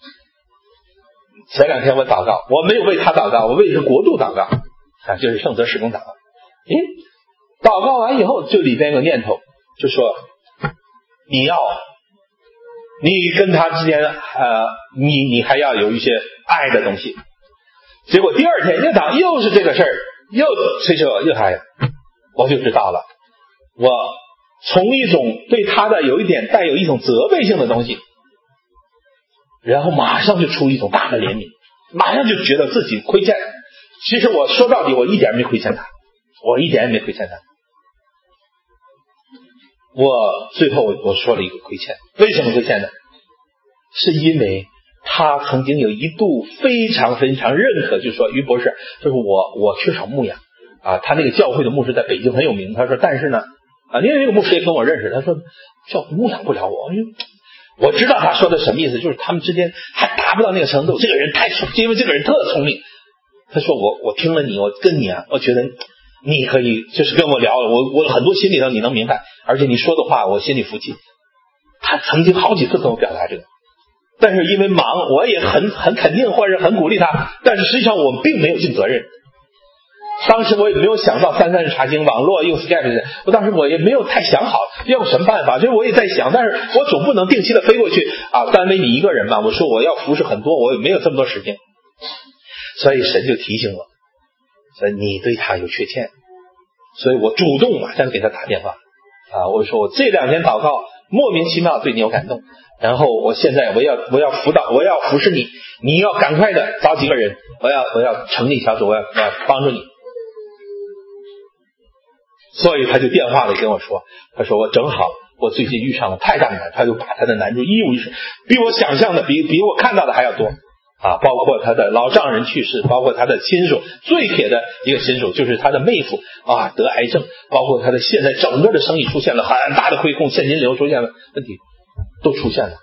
前两天我祷告，我没有为他祷告，我为这国度祷告啊，就是圣泽事工祷告。诶，祷告完以后，就里边有个念头，就说你要你跟他之间呃，你你还要有一些爱的东西。结果第二天又祷，又是这个事儿。又催着又还，我就知道了，我从一种对他的有一点带有一种责备性的东西，然后马上就出一种大的怜悯，马上就觉得自己亏欠。其实我说到底我一点没亏欠他，我一点也没亏欠他。我最后我说了一个亏欠，为什么亏欠呢？是因为他曾经有一度非常非常认可，就说于博士，就是我我缺少牧养啊。他那个教会的牧师在北京很有名，他说但是呢啊，因为那个牧师也跟我认识，他说教会牧养不了我。我知道他说的什么意思，就是他们之间还达不到那个程度。这个人太聪，因为这个人特聪明。他说我我听了你，我跟你啊，我觉得你可以就是跟我聊，我我很多心里头你能明白，而且你说的话我心里服气。他曾经好几次跟我表达这个。但是因为忙，我也很很肯定或者很鼓励他，但是实际上我并没有尽责任。当时我也没有想到三三查经网络用 Skype， 我当时我也没有太想好要有什么办法，就是我也在想，但是我总不能定期的飞过去啊，单为你一个人嘛，我说我要服侍很多，我也没有这么多时间。所以神就提醒我，说你对他有缺欠，所以我主动马上给他打电话啊，我说我这两天祷告莫名其妙对你有感动，然后我现在我要我要辅导，我要服侍你，你要赶快的找几个人，我要我要成立小组，我要我要帮助你。所以他就电话里跟我说，他说我正好我最近遇上了太大难，他就把他的难处一五一十，比我想象的比比我看到的还要多啊，包括他的老丈人去世，包括他的亲属，最铁的一个亲属就是他的妹夫啊得癌症，包括他的现在整个的生意出现了很大的亏空，现金流出现了问题，都出现了。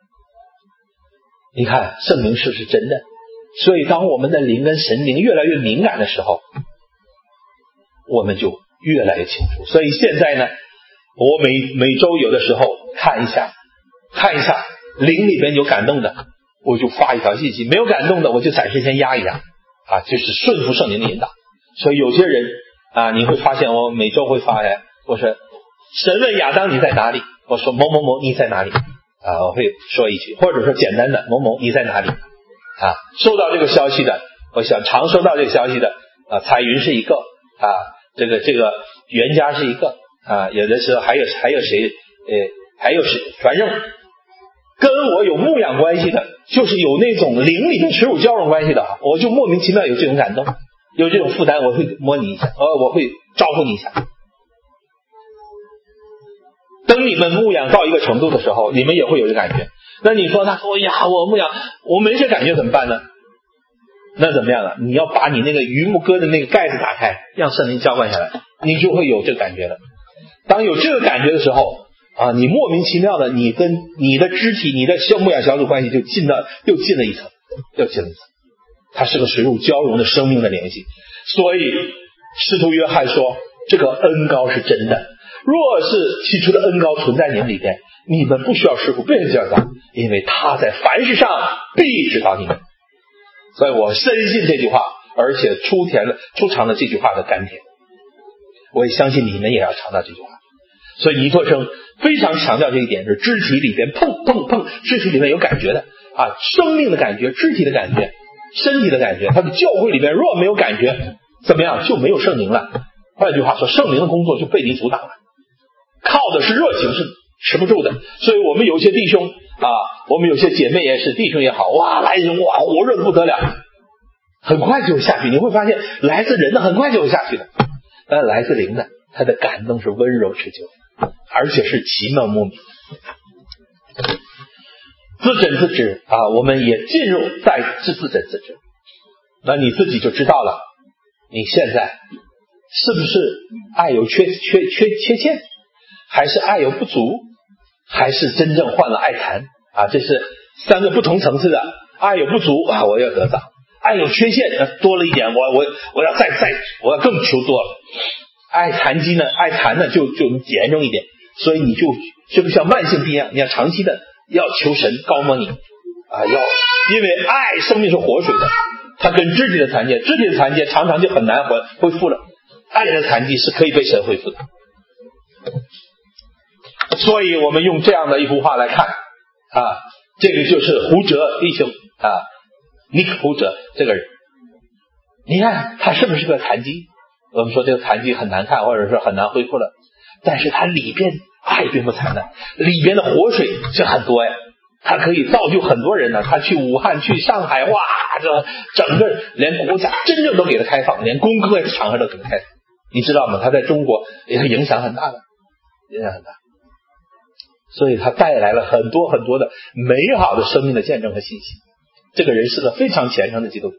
你看圣灵是不是真的？所以当我们的灵跟神灵越来越敏感的时候，我们就越来越清楚。所以现在呢，我每每周有的时候看一下看一下灵里边有感动的，我就发一条信息，没有感动的我就暂时先压一压啊，就是顺服圣灵的引导。所以有些人啊，你会发现我每周会发来，我说神问亚当你在哪里，我说某某某你在哪里啊，我会说一句，或者说简单的某某你在哪里啊。收到这个消息的，我想常收到这个消息的啊，彩云是一个啊，这个这个袁家是一个啊，有的时候还有还有谁呃还有谁，反正跟我有牧养关系的，就是有那种灵里面水乳交融关系的，我就莫名其妙有这种感动，有这种负担，我会摸你一下，呃，我会招呼你一下。等你们牧养到一个程度的时候，你们也会有这感觉。那你说他说呀，我牧养我没这感觉怎么办呢？那怎么样了？你要把你那个榆木疙的那个盖子打开，让圣灵浇灌下来，你就会有这个感觉了。当有这个感觉的时候啊，你莫名其妙的，你跟你的肢体，你的牧养小组关系就进了，又进了一层，又进了一层。它是个水乳交融的生命的联系。所以使徒约翰说，这个恩膏是真的。若是起初的恩膏存在你们里边，你们不需要师傅，不需要教导，因为他在凡事上必指导你们。所以我深信这句话，而且出甜了出尝了这句话的甘甜。我也相信你们也要尝到这句话。所以尼托生非常强调这一点，是肢体里边碰碰碰，肢体里面有感觉的啊，生命的感觉，肢体的感觉，身体的感觉。他的教会里面若没有感觉，怎么样就没有圣灵了。换句话说，圣灵的工作就被你阻挡了。靠的是热情是持不住的。所以我们有些弟兄啊，我们有些姐妹也是，弟兄也好，哇，来人哇火热的不得了，很快就会下去。你会发现来自人的很快就会下去的，但来自灵的他的感动是温柔持久的，而且是奇妙莫名。自诊自知啊，我们也进入再自自诊自知，那你自己就知道了，你现在是不是爱有缺缺缺缺陷，还是爱有不足，还是真正患了爱痰啊？这是三个不同层次的，爱有不足啊，我要得到；爱有缺陷，多了一点，我我我要再再我要更求多了。爱残疾呢，爱残呢就就严重一点，所以你就就像慢性病一样，你要长期的要求神高摩你啊，要因为爱生命是活水的，它跟肢体的残疾，肢体的残疾常常就很难恢恢复了，爱的残疾是可以被神恢复的。所以我们用这样的一幅画来看啊，这个就是胡哲弟兄啊，尼克胡哲这个人，你看他是不是个残疾？我们说这个残疾很难看，或者是很难恢复了，但是他里边爱并不残的，里边的活水是很多呀，他可以造就很多人呢。他去武汉去上海，哇，这整个连国家真正都给他开放，连公共场合都给他开放，你知道吗？他在中国也影响很大的，影响很大，所以他带来了很多很多的美好的生命的见证和信息。这个人是个非常虔诚的基督徒。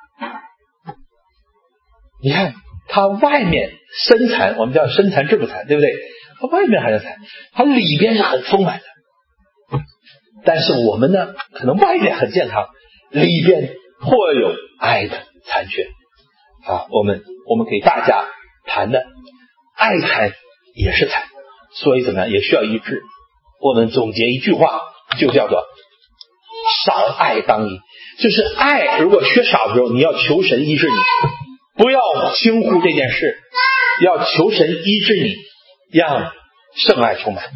你看他外面身残，我们叫身残志不残，对不对？他外面还是残，他里边是很丰满的。但是我们呢，可能外面很健康，里边或有爱的残缺啊。我们我们给大家谈的爱残也是残，所以怎么样也需要医治。我们总结一句话，就叫做少爱当医，就是爱如果缺少的时候，你要求神医治你，不要轻忽这件事，要求神医治你，让圣爱充满。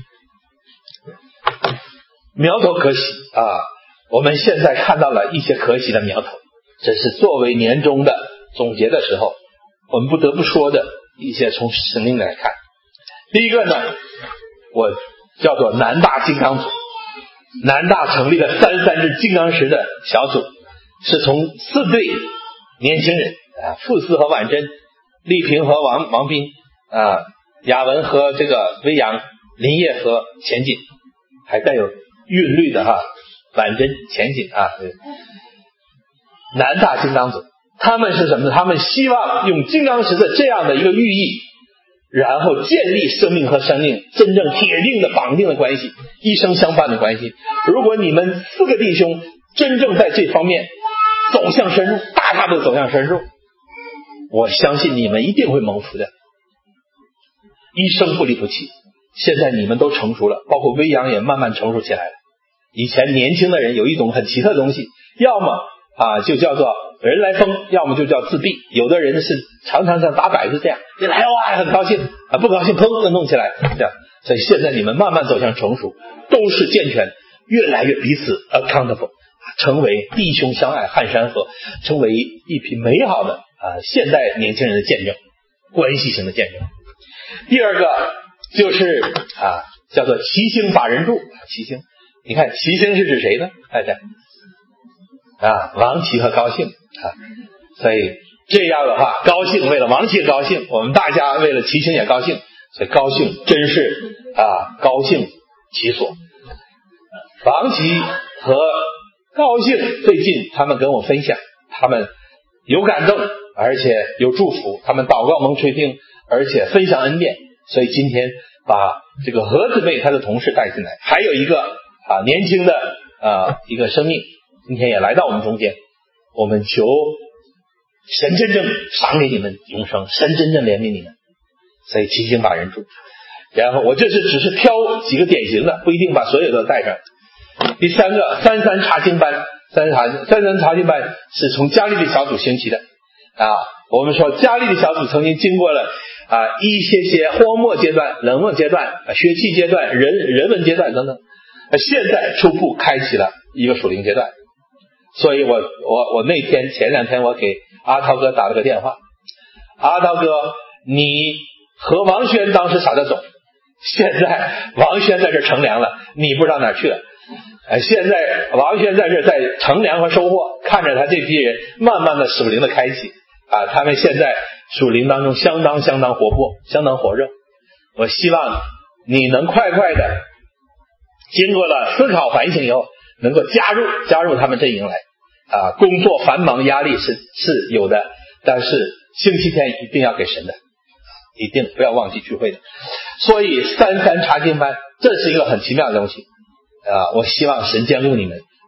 苗头可喜啊！我们现在看到了一些可喜的苗头，这是作为年终的总结的时候，我们不得不说的一些从神灵来看。第一个呢，我叫做南大金刚组，南大成立了三三支金刚石的小组，是从四对年轻人啊，傅斯和婉珍，丽萍和王王斌啊，雅文和这个微扬，林业和钱锦，还带有韵律的哈，婉珍、钱锦啊，对，南大金刚组，他们是什么呢？他们希望用金刚石的这样的一个寓意，然后建立生命和生命真正铁定的绑定的关系，一生相伴的关系。如果你们四个弟兄真正在这方面走向深入，大踏步走向深入，我相信你们一定会蒙福的，一生不离不弃。现在你们都成熟了，包括微扬也慢慢成熟起来了。以前年轻的人有一种很奇特的东西，要么啊就叫做人来疯，要么就叫自闭。有的人是常常像打摆子这样，一来哇很高兴啊，不高兴砰就弄起来这样。所以现在你们慢慢走向成熟，都是健全，越来越彼此 accountable， 成为弟兄相爱撼山河，成为一批美好的啊现代年轻人的见证，关系型的见证。第二个就是啊叫做齐心把人助。齐心，你看齐心是指谁呢？大家啊，王琦和高兴啊，所以这样的话，高兴为了王琦高兴，我们大家为了齐心也高兴，所以高兴真是啊高兴其所。王琦和高兴最近他们跟我分享，他们有感动，而且有祝福，他们祷告蒙垂听，而且分享恩典，所以今天把这个何姊妹她的同事带进来，还有一个啊年轻的啊一个生命。今天也来到我们中间，我们求神真正赏给你们永生，神真正怜悯你们，所以齐心把人助。然后我这是只是挑几个典型的，不一定把所有都带上。第三个三三查经班，三三三三查经班是从加利利小组兴起的啊。我们说加利利小组曾经经过了啊一些些荒漠阶段、冷漠阶段、血气阶段、人人文阶段等等，现在初步开启了一个属灵阶段。所以我我我那天前两天我给阿涛哥打了个电话，阿涛哥，你和王轩当时撒的种，现在王轩在这乘凉了，你不知道哪儿去了。呃，现在王轩在这在乘凉和收获，看着他这批人慢慢的属灵的开启啊，他们现在属灵当中相当相当活泼，相当火热。我希望你能快快的经过了思考反省以后，能够加入加入他们阵营来啊！工作繁忙压力是是有的，但是星期天一定要给神的，一定不要忘记聚会的。所以三三查经班这是一个很奇妙的东西啊！我希望神兼顾你们。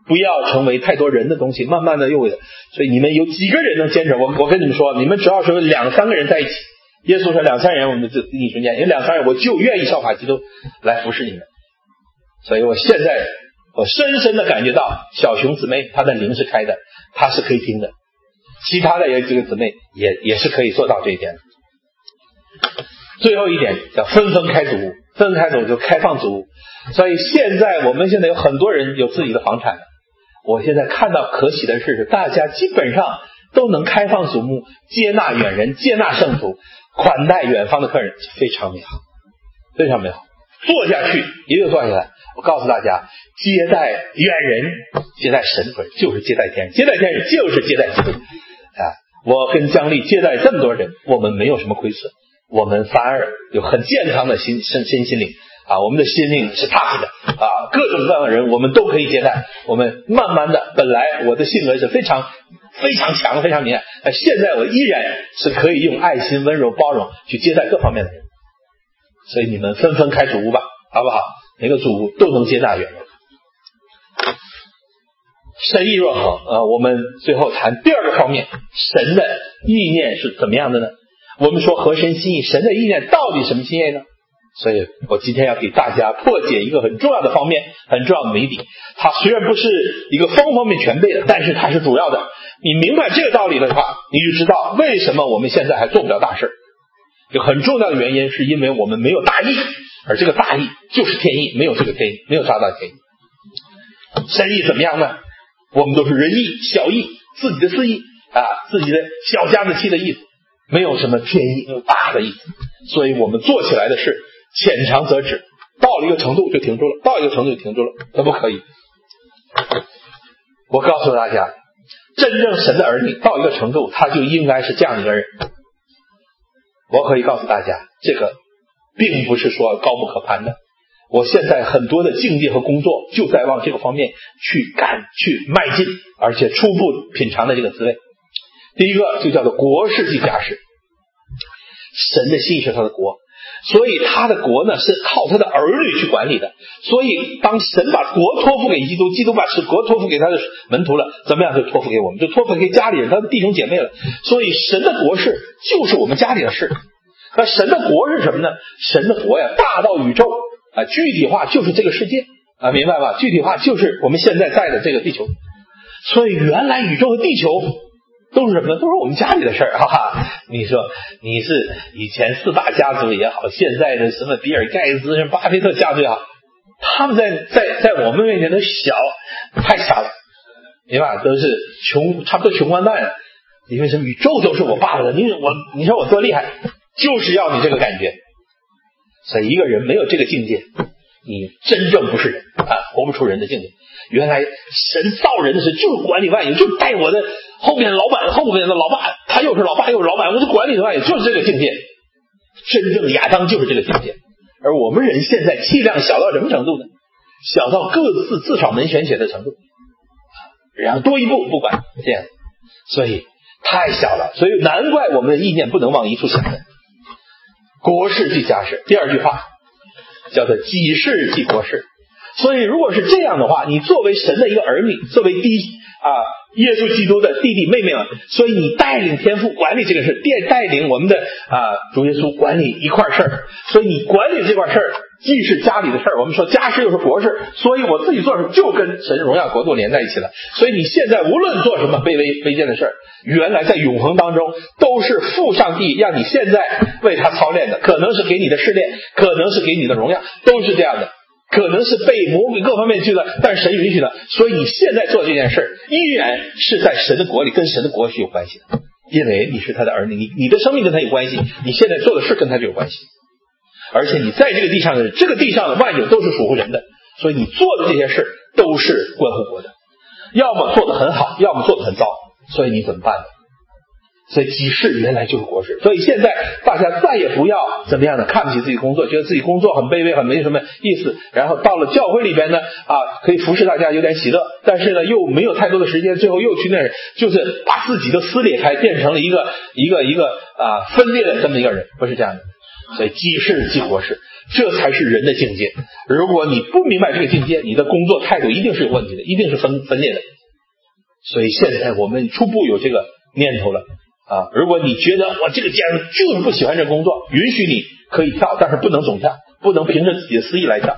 不要成为太多人的东西，慢慢的又所以你们有几个人能坚持？我我跟你们说，你们只要是两三个人在一起，耶稣说两三人我们就你中间有两三人，我就愿意效法基督来服侍你们。所以我现在我深深的感觉到小熊姊妹她的灵是开的，她是可以听的，其他的有几个姊妹也也是可以做到这一点的。最后一点叫纷纷开祖屋，纷纷开祖屋就开放祖屋。所以现在我们现在有很多人有自己的房产，我现在看到可喜的是大家基本上都能开放祖屋，接纳远人，接纳圣徒，款待远方的客人，非常美好，非常美好。做下去一定做下来。我告诉大家，接待远人，接待神不是就是接待天人，接待天人就是接待基督啊！我跟姜丽接待这么多人，我们没有什么亏损，我们反而有很健康的心身身心灵啊，我们的心灵是踏实的啊，各种各样的人我们都可以接待。我们慢慢的，本来我的性格是非常非常强非常敏感，现在我依然是可以用爱心温柔包容去接待各方面的人。所以你们纷纷开主屋吧，好不好？每个主屋都能接纳远人。神意若何？呃，我们最后谈第二个方面，神的意念是怎么样的呢？我们说合神心意，神的意念到底什么心意呢？所以我今天要给大家破解一个很重要的方面，很重要的谜底。它虽然不是一个方方面全备的，但是它是主要的。你明白这个道理的话，你就知道为什么我们现在还做不了大事。有很重要的原因是因为我们没有大义，而这个大义就是天意，没有这个天意，没有抓到天意。神意怎么样呢？我们都是人意小意，自己的私意啊，自己的小家子气的意思，没有什么天意，没有大的意思。所以我们做起来的事浅尝辄止，到了一个程度就停住了，到一个程度就停住了，这不可以。我告诉大家，真正神的儿女到一个程度，他就应该是这样一个人。我可以告诉大家，这个并不是说高不可攀的。我现在很多的境界和工作就在往这个方面去赶去迈进，而且初步品尝的这个滋味。第一个就叫做国事即家事，神的心意是他的国，所以他的国呢是靠他的儿女去管理的。所以当神把国托付给基督，基督把国托付给他的门徒了，怎么样就托付给我们，就托付给家里人，他的弟兄姐妹了。所以神的国事就是我们家里的事。那神的国是什么呢？神的国呀，大到宇宙啊，具体化就是这个世界啊，明白吧？具体化就是我们现在在的这个地球。所以原来宇宙和地球都是什么呢？都是我们家里的事儿，哈哈！你说你是以前四大家族也好，现在的什么比尔盖茨、什么巴菲特家族也好，他们在在在我们面前都小，太小了，明白？都是穷，差不多穷光蛋。因为什么？宇宙都是我爸的，你我你说我多厉害，就是要你这个感觉。所以一个人没有这个境界，你真正不是人啊，活不出人的境界。原来神造人的时候就是管理万有，就是带我的后面的老板，后面的老爸，他又是老爸又是老板，我是管理万有，就是这个境界。真正的亚当就是这个境界。而我们人现在气量小到什么程度呢？小到各自自扫门前雪的程度，然后多一步不管这样，所以太小了。所以难怪我们的意念不能往一处想的。国事即家事，第二句话叫做己事即国事。所以如果是这样的话，你作为神的一个儿女，作为弟啊耶稣基督的弟弟妹妹们，所以你带领天父管理这个事，带领我们的啊主耶稣管理一块事儿。所以你管理这块事儿既是家里的事儿，我们说家事又是国事，所以我自己做事就跟神荣耀国度连在一起了。所以你现在无论做什么卑微卑贱的事儿，原来在永恒当中都是父上帝让你现在为他操练的，可能是给你的试炼，可能是给你的荣耀，都是这样的。可能是被魔鬼各方面去了，但是神允许了，所以你现在做这件事依然是在神的国里，跟神的国是有关系的，因为你是他的儿女，你你的生命跟他有关系，你现在做的事跟他就有关系，而且你在这个地上的这个地上的万有都是属乎人的，所以你做的这些事都是关乎国的，要么做得很好，要么做得很糟，所以你怎么办呢？所以己事原来就是国事。所以现在大家再也不要怎么样的看不起自己工作，觉得自己工作很卑微很没什么意思，然后到了教会里边呢啊，可以服侍大家有点喜乐，但是呢又没有太多的时间，最后又去那儿就是把自己都撕裂开，变成了一个一个一个啊分裂的这么一个人，不是这样的。 所以济世济国事，这才是人的境界。如果你不明白这个境界，你的工作态度一定是有问题的，一定是分分裂的。所以现在我们初步有这个念头了啊！如果你觉得我这个家人就是不喜欢这工作，允许你可以跳，但是不能总跳，不能凭着自己的私意来跳。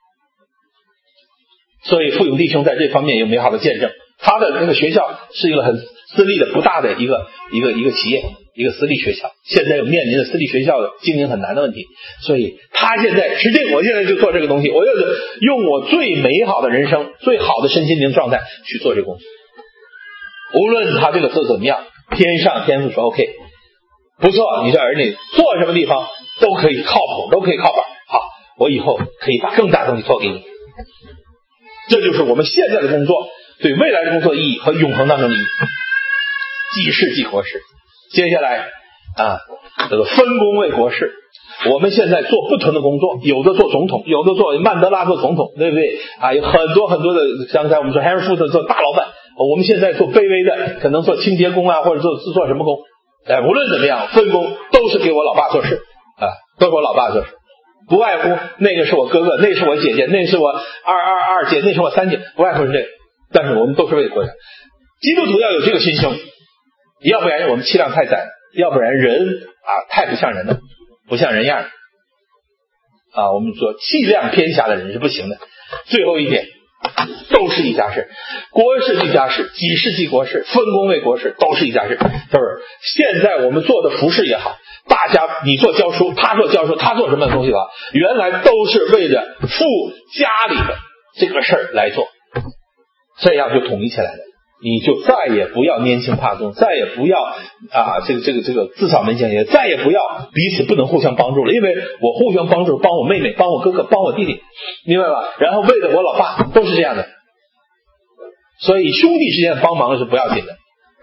所以富有弟兄在这方面有美好的见证，他的那个学校是一个很私立的不大的一个一个一个企业，一个私立学校，现在有面临着私立学校的经营很难的问题，所以他现在实际我现在就做这个东西，我就是用我最美好的人生最好的身心灵状态去做这个工作。无论他这个做怎么样，天上天父说 OK 不错，你这儿女做什么地方都可以靠谱，都可以靠谱，好，我以后可以把更大的东西托给你。这就是我们现在的工作对未来的工作意义和永恒当中的意义，济世济国事。接下来啊，这个分工为国事，我们现在做不同的工作，有的做总统，有的做曼德拉做总统，对不对啊？有很多很多的，刚才我们说 Henry Ford 做大老板，我们现在做卑微的，可能做清洁工啊，或者做做什么工，哎，无论怎么样，分工都是给我老爸做事啊，都是我老爸做事。不外乎那个是我哥哥，那是我姐姐，那是我二二二姐，那是我三姐，不外乎是这个。但是我们都是为国家。基督徒要有这个心胸，要不然我们气量太窄，要不然人啊太不像人了，不像人样啊。我们说气量偏狭的人是不行的。最后一点，都是一家事，国事一家事，济世济国事，分工为国事，都是一家事。就是现在我们做的服饰也好，大家你做教书，他做教书，他做什么东西吧，原来都是为了父家里的这个事儿来做，这样就统一起来了。你就再也不要拈轻怕重，再也不要啊这个这个这个自扫门前雪，再也不要彼此不能互相帮助了，因为我互相帮助，帮我妹妹，帮我哥哥，帮我弟弟，明白吧？然后为了我老爸，都是这样的。所以兄弟之间帮忙是不要紧的，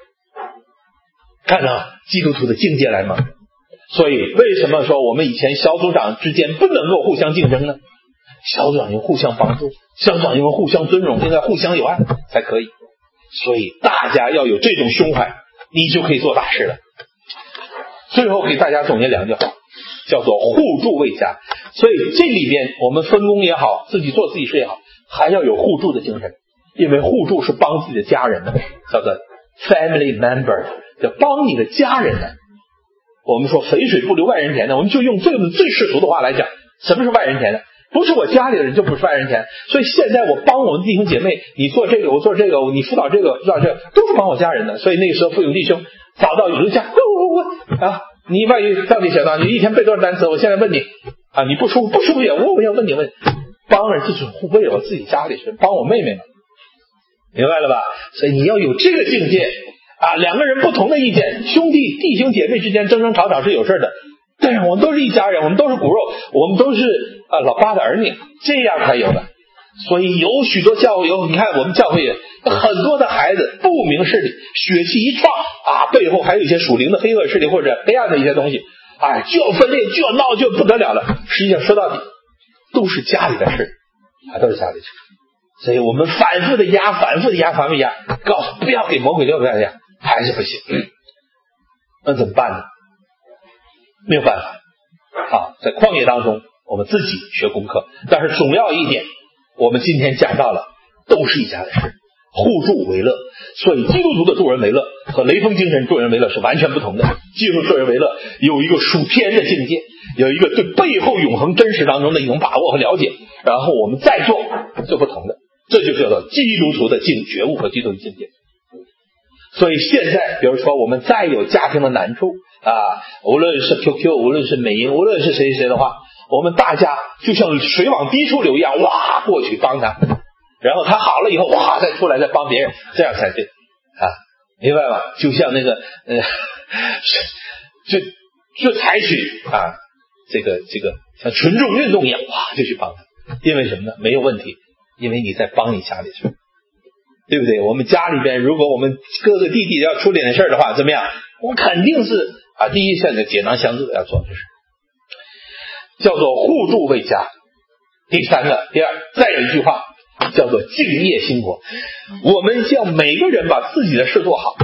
看到基督徒的境界来吗？所以为什么说我们以前小组长之间不能够互相竞争呢？小组长应互相帮助，小组长应互相尊重，应该互相友爱才可以。所以大家要有这种胸怀，你就可以做大事了。最后给大家总结两句话，叫做互助为家。所以这里边我们分工也好，自己做自己事也好，还要有互助的精神，因为互助是帮自己的家人的，叫做 family member， 叫帮你的家人的。我们说肥水不流外人田的，我们就用这个最世俗的话来讲，什么是外人田呢？不是我家里的人就不是外人田。所以现在我帮我们弟兄姐妹，你做这个我做这个，你辅导这个辅导这个，都是帮我家人的。所以那个时候富有弟兄找到有一家，我我啊，你万一到底写到你一天背多少单词？我现在问你啊，你不舒服不舒服也我我要问你问，帮人这种互为我自己家里人，帮我妹妹嘛，明白了吧？所以你要有这个境界啊，两个人不同的意见，兄弟弟兄姐妹之间争争吵吵是有事的，但是我们都是一家人，我们都是骨肉，我们都是啊老爸的儿女，这样才有的。所以有许多教会有，你看我们教会也很多的孩子不明事理，血气一创啊，背后还有一些属灵的黑恶势力或者黑暗的一些东西，哎，就要分裂，就要闹，就不得了了。实际上说到底都是家里的事啊，都是家里的事。所以我们反复的压，反复的压，反复的压，告诉不要给魔鬼留下压，还是不行。嗯，那怎么办呢？没有办法。好，在旷野当中，我们自己学功课。但是总要一点，我们今天讲到了，都是一家的事，互助为乐。所以基督徒的助人为乐和雷锋精神助人为乐是完全不同的。基督徒助人为乐有一个属天的境界，有一个对背后永恒真实当中的一种把握和了解，然后我们再做是不同的。这就叫做基督徒的境觉悟和基督徒的境界。所以现在比如说我们再有家庭的难处啊，无论是 Q Q 无论是美银无论是谁谁的话，我们大家就像水往低处流一样，哇过去帮他，然后他好了以后哇再出来再帮别人，这样才对啊，明白吗？就像那个呃就就采取啊这个这个像群众运动一样，哇就去帮他。因为什么呢？没有问题，因为你在帮你家里事，对不对？我们家里边如果我们哥哥弟弟要出点事儿的话，怎么样？我肯定是啊第一线的解囊相助要做这事，叫做互助为家。第三个第二再有一句话叫做敬业兴国，我们叫每个人把自己的事做好，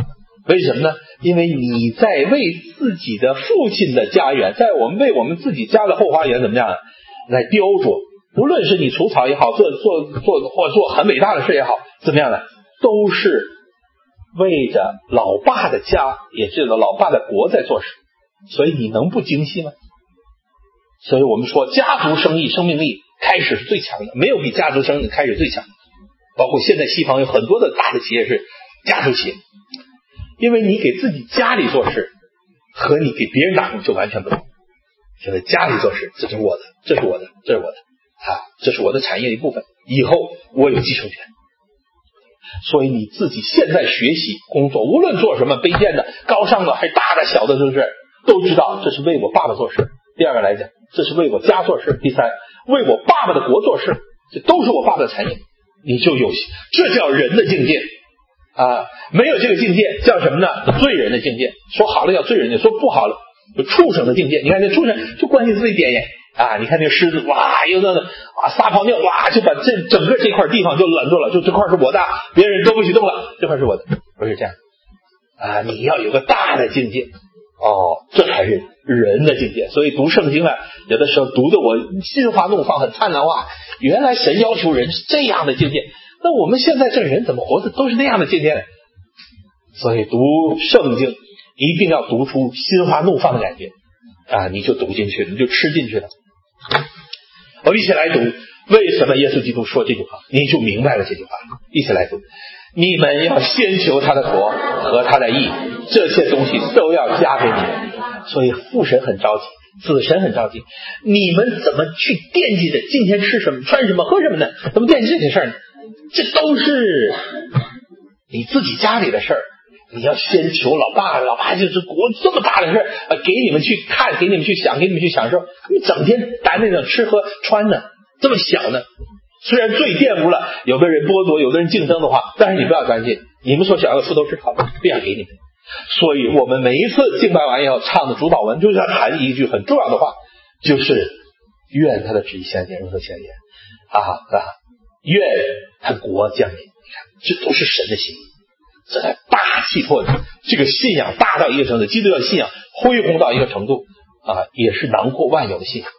为什么呢？因为你在为自己的父亲的家园，在我们为我们自己家的后花园怎么样来雕琢，无论是你除草也好，做做做或做很伟大的事也好，怎么样呢？都是为着老爸的家，也是老爸的国在做事，所以你能不精细吗？所以我们说家族生意生命力开始是最强的，没有比家族生意开始最强。包括现在西方有很多的大的企业是家族企业，因为你给自己家里做事和你给别人打工就完全不同。现在家里做事，这是我的，这是我的，这是我的啊，这是我的产业的一部分，以后我有继承权。所以你自己现在学习工作，无论做什么卑贱的高尚的还是大的小的，就是都知道这是为我爸爸做事。第二个来讲，这是为我家做事。第三，为我爸爸的国做事，这都是我爸爸的产业。你就有，这叫人的境界啊！没有这个境界叫什么呢？罪人的境界。说好了叫罪人的，说不好了就畜生的境界。你看这畜生就关系最点眼啊！你看这个狮子，哇，又那个啊撒泡尿，哇，就把这整个这块地方就拦住了，就这块是我的，别人都不许动了，这块是我的，不是这样啊！你要有个大的境界哦，这才是人的境界。所以读圣经啊，有的时候读的我心花怒放，很灿烂。哇，原来神要求人是这样的境界，那我们现在这人怎么活的都是那样的境界呢？所以读圣经一定要读出心花怒放的感觉啊，你就读进去了，你就吃进去了。我们一起来读，为什么耶稣基督说这句话，你就明白了这句话。一起来读，你们要先求他的国和他的义，这些东西都要加给你们。所以父神很着急，子神很着急，你们怎么去惦记着今天吃什么穿什么喝什么呢？怎么惦记这些事儿呢？这都是你自己家里的事儿，你要先求老爸，老爸就是国这么大的事儿、啊、给你们去看，给你们去想，给你们去享受，你整天担那种吃喝穿呢，这么小呢。虽然最玷污了，有的人剥夺，有的人竞争的话，但是你不要担心，你们所想要的父都知道的，必然给你们。所以我们每一次敬拜完以后唱的主祷文，就是要谈一句很重要的话，就是愿他的旨意像天如同像天啊啊，愿他国降临。你看，这都是神的心意，这才大气魄的。这个信仰大到一个程度，基督教信仰恢宏到一个程度啊，也是囊括万有的信仰。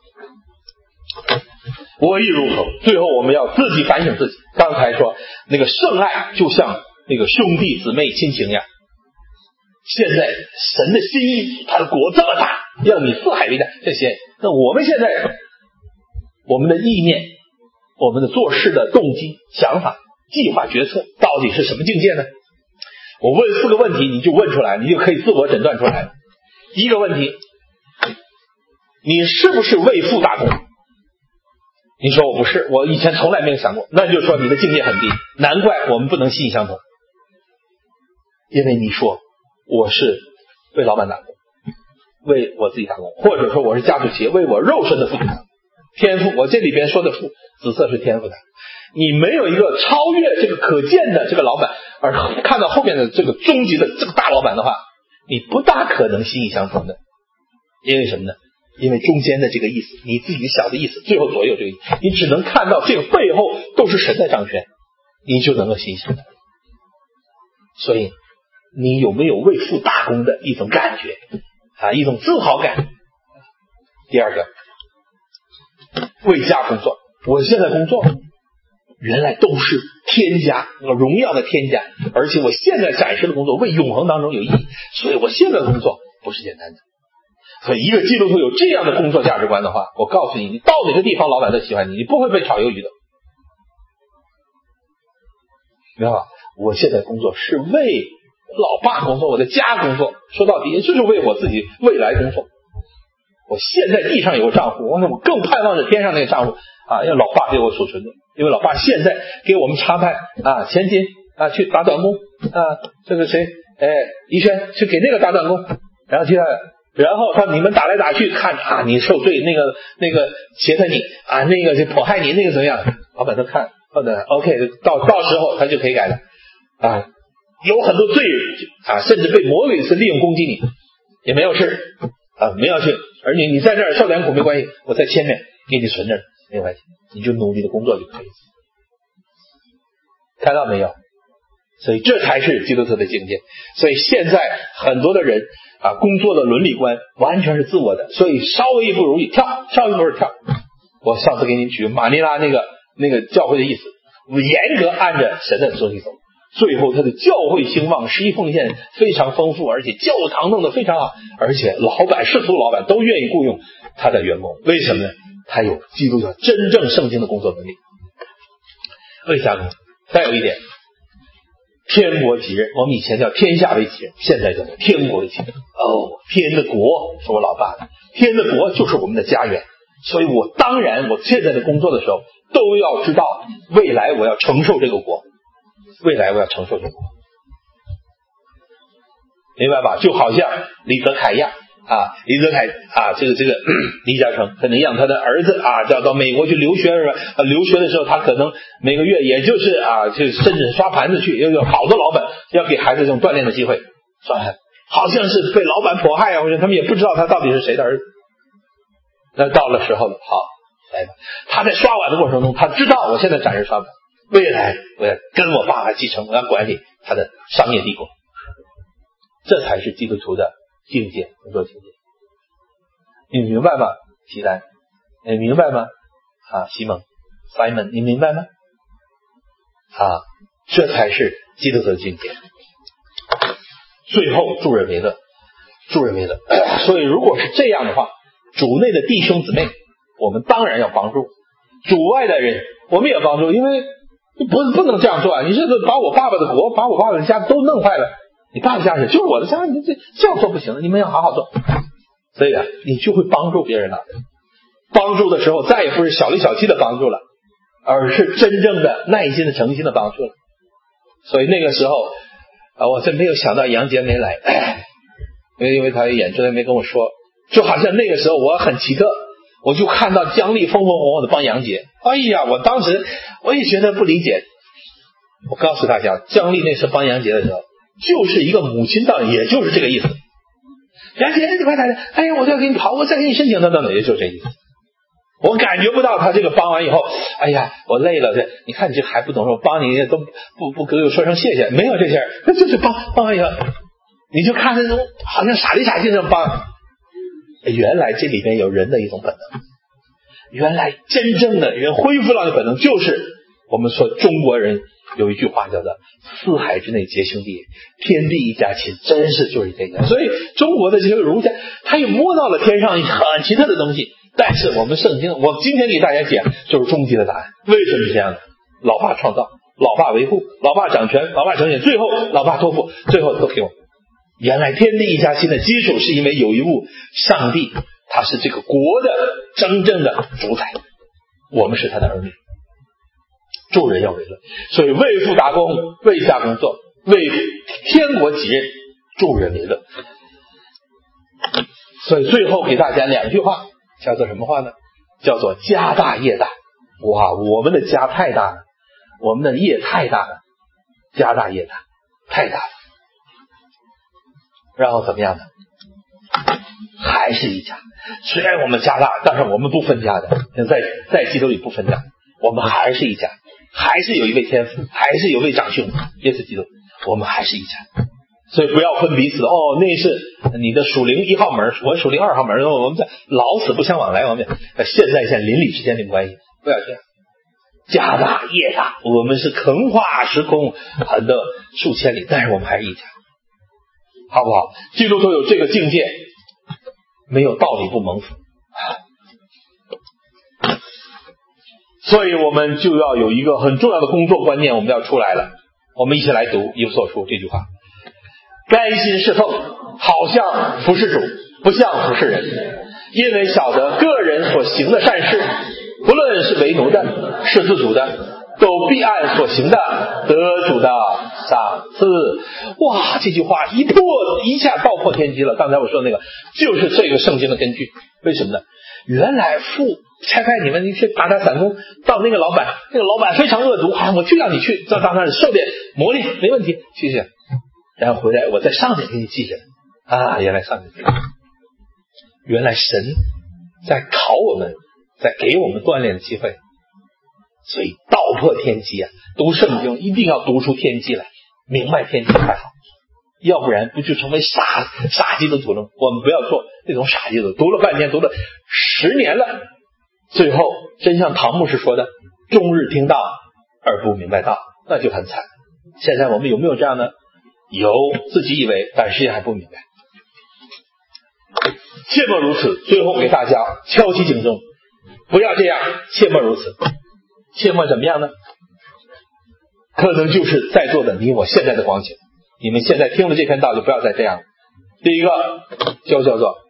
我亦如何？最后我们要自己反省自己。刚才说那个圣爱就像那个兄弟姊妹亲情一样，现在神的心意，他的国这么大，要你四海为家，这些，那我们现在我们的意念，我们的做事的动机、想法、计划、决策，到底是什么境界呢？我问四个问题，你就问出来，你就可以自我诊断出来。第一个问题，你是不是为父打工？你说我不是，我以前从来没有想过，那就是说你的境界很低，难怪我们不能心意相同。因为你说我是为老板打工，为我自己打工，或者说我是家族企业，为我肉身的父亲打工。天赋，我这里边说的父紫色是天赋的，你没有一个超越这个可见的这个老板，而看到后面的这个终极的这个大老板的话，你不大可能心意相同的。因为什么呢？因为中间的这个意思，你自己小的意思，最后左右这个意思，你只能看到这个背后都是神在掌权，你就能够心意相同。所以你有没有为父打工的一种感觉啊，一种自豪感？第二个，为家工作，我现在工作原来都是天家，荣耀的天家，而且我现在展示的工作为永恒当中有意义，所以我现在工作不是简单的。所以一个基督徒有这样的工作价值观的话，我告诉你，你到哪个地方老板都喜欢你，你不会被炒鱿鱼的。明白吧？我现在工作是为老爸工作，我的家工作，说到底就是为我自己未来工作。我现在地上有个账户，我我更盼望着天上那个账户啊，要老爸给我储存的，因为老爸现在给我们插派啊，千金啊，去打短工啊，这个谁，哎，宜轩去给那个打短工，然后接下来，然后他你们打来打去看啊，你受罪，那个那个胁迫你啊，那个就迫害你，那个怎么样？老板都看，好的 ，OK， 到到时候他就可以改了啊。有很多罪人啊，甚至被魔鬼是利用攻击你，也没有事啊，没有事，而你你在这儿受点苦没关系，我在前面给你存着没有关系，你就努力的工作就可以。看到没有？ 所以这才是基督徒的境界。所以现在很多的人啊，工作的伦理观完全是自我的，所以稍微一不如意跳，稍微一不如意跳。我上次给你举马尼拉那个那个教会的意思，严格按着神的东西走，最后他的教会兴旺，十一奉献非常丰富，而且教堂弄得非常好，而且老板世俗老板都愿意雇佣他的员工。为什么呢？他有基督教真正圣经的工作能力。为啥呢？再有一点，天国己任，我们以前叫天下为己任，现在叫做天国为己任。哦，天的国是我老爸的，天的国就是我们的家园，所以我当然我现在的工作的时候都要知道未来我要承受这个国，未来我要承受这个国，明白吧？就好像李泽楷一样啊，李泽楷啊，这个这个李嘉诚可能让他的儿子啊，要到美国去留学是吧？啊，留学的时候他可能每个月也就是啊，就甚至刷盘子去，有有好多老板要给孩子这种锻炼的机会，刷盘，好像是被老板迫害啊，或者他们也不知道他到底是谁的儿子。那到了时候了，好，来吧，他在刷碗的过程中，他知道我现在暂时刷碗，未来我要跟我爸爸继承，我要管理他的商业帝国，这才是基督徒的境界，工作境界。你明白吗？西丹，你明白吗？啊，西蒙 ，Simon， 你明白吗？啊，这才是基督徒的境界。最后助人为乐，助人为乐。所以如果是这样的话，主内的弟兄姊妹，我们当然要帮助；主外的人，我们也帮助，因为不不能这样做啊！你这个把我爸爸的国，把我爸爸的家都弄坏了。你爸爸家是就是我的家，你这这样做不行，你们要好好做。所以啊，你就会帮助别人了。帮助的时候，再也不是小里小气的帮助了，而是真正的耐心的、诚心的帮助了。所以那个时候啊，我真没有想到杨杰没来，哎，因为他演出来没跟我说，就好像那个时候我很奇特，我就看到姜丽风风火火的帮杨杰，哎呀，我当时我也觉得不理解。我告诉大家，姜丽那时候帮杨杰的时候，就是一个母亲道，也就是这个意思。杨杰，你快来来，哎呀，我就要给你跑，我再给你申请等等的，也就是这意思。我感觉不到他这个帮完以后，哎呀，我累了，这你看你这还不懂事，我帮你都不不给我说声谢谢，没有这些，那就是帮帮完以后，你就看那种好像傻里傻气的帮。原来这里边有人的一种本能，原来真正的人恢复了的本能，就是我们说中国人有一句话叫做四海之内皆兄弟，天地一家亲，真是就是这个。所以中国的这些儒家他也摸到了天上很奇特的东西，但是我们圣经，我今天给大家讲就是终极的答案。为什么是这样的？老爸创造，老爸维护，老爸掌权，老爸成全，最后老爸托付，最后都给我们。原来天地一家亲的基础是因为有一物上帝，他是这个国的真正的主宰，我们是他的儿女，助人要为乐。所以为父打工，为家工作，为天国己任，助人为乐。所以最后给大家两句话，叫做什么话呢？叫做家大业大。哇，我们的家太大了，我们的业太大了，家大业大，太大了。然后怎么样呢？还是一家。虽然我们家大，但是我们不分家的，在在基督里不分家，我们还是一家，还是有一位天父，还是有位长兄耶稣基督，我们还是一家。所以不要分彼此哦，那是你的属灵一号门，我属灵二号门，我们在老死不相往来，我们现在现邻里之间的关系不要这样。家大业大，我们是横跨时空很多数千里，但是我们还是一家，好不好？基督徒有这个境界，没有道理不蒙福。所以我们就要有一个很重要的工作观念，我们要出来了。我们一起来读以弗所书这句话：甘心侍奉，好像服侍主，不像服侍人，因为晓得个人所行的善事，不论是为奴的，是自主的，都必按所行的得主的赏赐。哇，这句话一破一下道破天机了。刚才我说那个就是这个圣经的根据。为什么呢？原来父差派你们你去打打散工，到那个老板，那个老板非常恶毒，啊，我就让你去到那里受点磨练，没问题，去去，然后回来我再上点给你记着啊。原来上点，原来神在考我们，在给我们锻炼的机会。所以道破天机啊，读圣经一定要读出天机来， 明白天机才好，要不然不就成为傻傻基督徒了？我们不要做那种傻基督徒，读了半天，读了十年了，最后真像唐牧师说的，终日听道而不明白道，那就很惨。现在我们有没有这样的？有，自己以为，但实际还不明白。切莫如此。最后给大家敲起警钟，不要这样，切莫如此。切莫怎么样呢？可能就是在座的你我现在的光景。你们现在听了这篇道就不要再这样了。第一个就叫做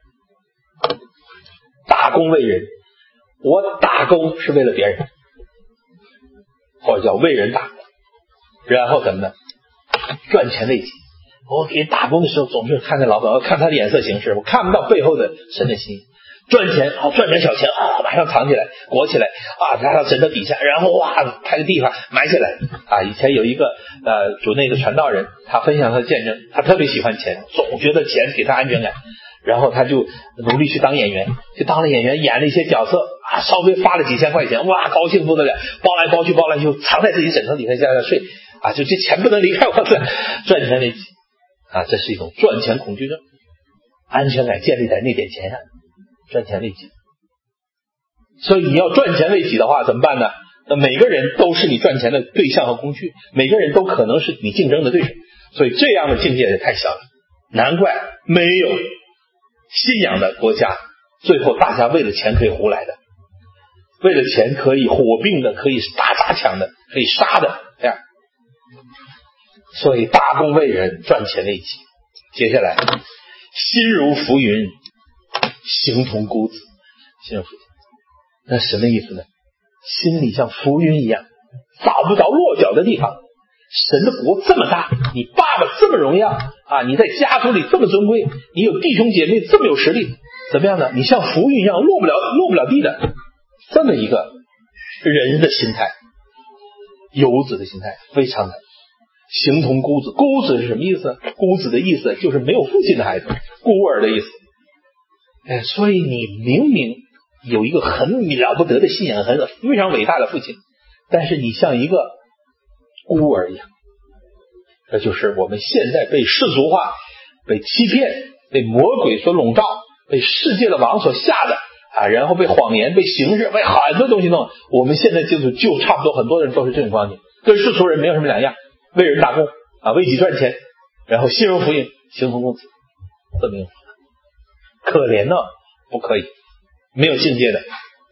打工为人，我打工是为了别人，或者叫为人打工。然后怎么呢？赚钱为己。我给打工的时候总是看着老板，我看他的眼色行事，我看不到背后的神的心意。赚钱啊，赚点小钱啊，马上藏起来裹起来啊，拿到神的底下，然后哇拍个地方埋起来啊。以前有一个呃主内的传道人，他分享他的见证，他特别喜欢钱，总觉得钱给他安全感，然后他就努力去当演员，就当了演员，演了一些角色啊，稍微发了几千块钱，哇高兴不得了，包来包去包来就藏在自己枕头底下下下睡啊，就这钱不能离开我的，赚钱为己啊，这是一种赚钱恐惧症，安全感建立在那点钱上，赚钱为己。所以你要赚钱为己的话怎么办呢？那每个人都是你赚钱的对象和工具，每个人都可能是你竞争的对手，所以这样的境界也太小了。难怪没有信仰的国家最后大家为了钱可以胡来的，为了钱可以火并的，可以打砸抢的，可以杀的，这样。所以打工为人，赚钱为己。接下来心如浮云，形同孤子。心如浮云，那什么意思呢？心里像浮云一样，找不着落脚的地方。神的国这么大，你爸爸这么荣耀啊，你在家族里这么尊贵，你有弟兄姐妹这么有实力，怎么样呢？你像浮云一样落不了落不了地的，这么一个人的心态，游子的心态，非常难。形同孤子，孤子是什么意思？孤子的意思就是没有父亲的孩子，孤儿的意思。哎，所以你明明有一个很了不得的信仰，很非常伟大的父亲，但是你像一个孤儿一样。这就是我们现在被世俗化、被欺骗、被魔鬼所笼罩、被世界的网所下的啊，然后被谎言、被形式、被很多东西弄。我们现在就是就差不多很多人都是这种光景，跟世俗人没有什么两样。为人打工啊，为己赚钱，然后心如浮云，形同公子，这么可怜呢？不可以，没有境界的。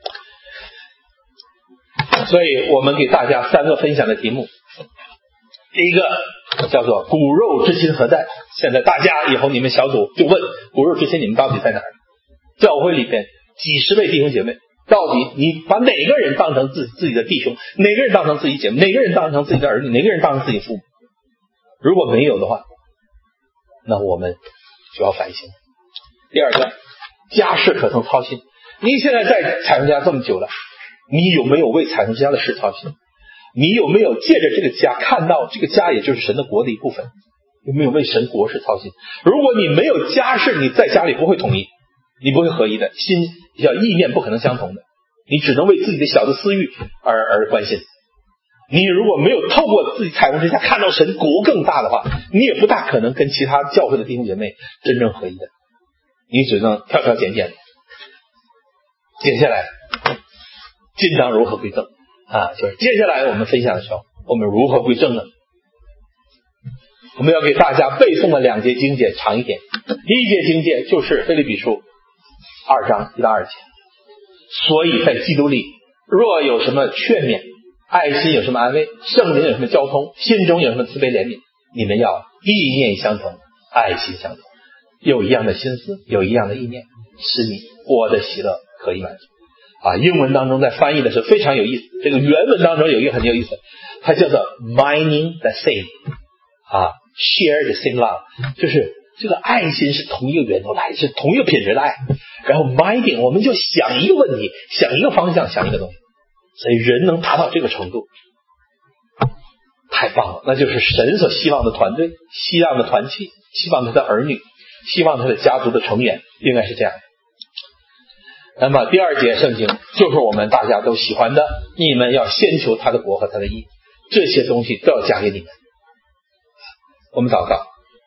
所以我们给大家三个分享的题目，第一个叫做骨肉之心何在？现在大家以后你们小组就问骨肉之心你们到底在哪儿？教会里边几十位弟兄姐妹，到底你把哪个人当成自自己的弟兄，哪个人当成自己姐妹，哪个人当成自己的儿女，哪个人当成自己父母？如果没有的话，那我们就要反省。第二个，家事可曾操心？你现在在彩虹家这么久了，你有没有为彩虹之家的事操心？你有没有借着这个家看到这个家也就是神的国的一部分？有没有为神国事操心？如果你没有家事，你在家里不会统一，你不会合一的，心叫意念不可能相同的，你只能为自己的小的私欲而而关心。你如果没有透过自己彩虹之家看到神国更大的话，你也不大可能跟其他教会的弟兄姐妹真正合一的，你只能挑挑拣拣。接下来今当如何归正啊？就是接下来我们分享的时候，我们如何归正呢？我们要给大家背诵的两节经节长一点。第一节经节就是腓立比书二章一到二节。所以在基督里，若有什么劝勉，爱心有什么安慰，圣灵有什么交通，心中有什么慈悲怜悯，你们要意念相同，爱心相同，有一样的心思，有一样的意念，使你我的喜乐可以满足啊。英文当中在翻译的时候非常有意思，这个原文当中有一个很有意思，它叫做 minding the same 啊 share the same love， 就是这个爱心是同一个源头来，是同一个品质的爱。然后 minding 我们就想一个问题，想一个方向，想一个东西，所以人能达到这个程度太棒了，那就是神所希望的团队，希望的团契，希望他的儿女，希望他的家族的成员，应该是这样的。那么第二节圣经就是我们大家都喜欢的，你们要先求他的国和他的义，这些东西都要加给你们。 我们祷告。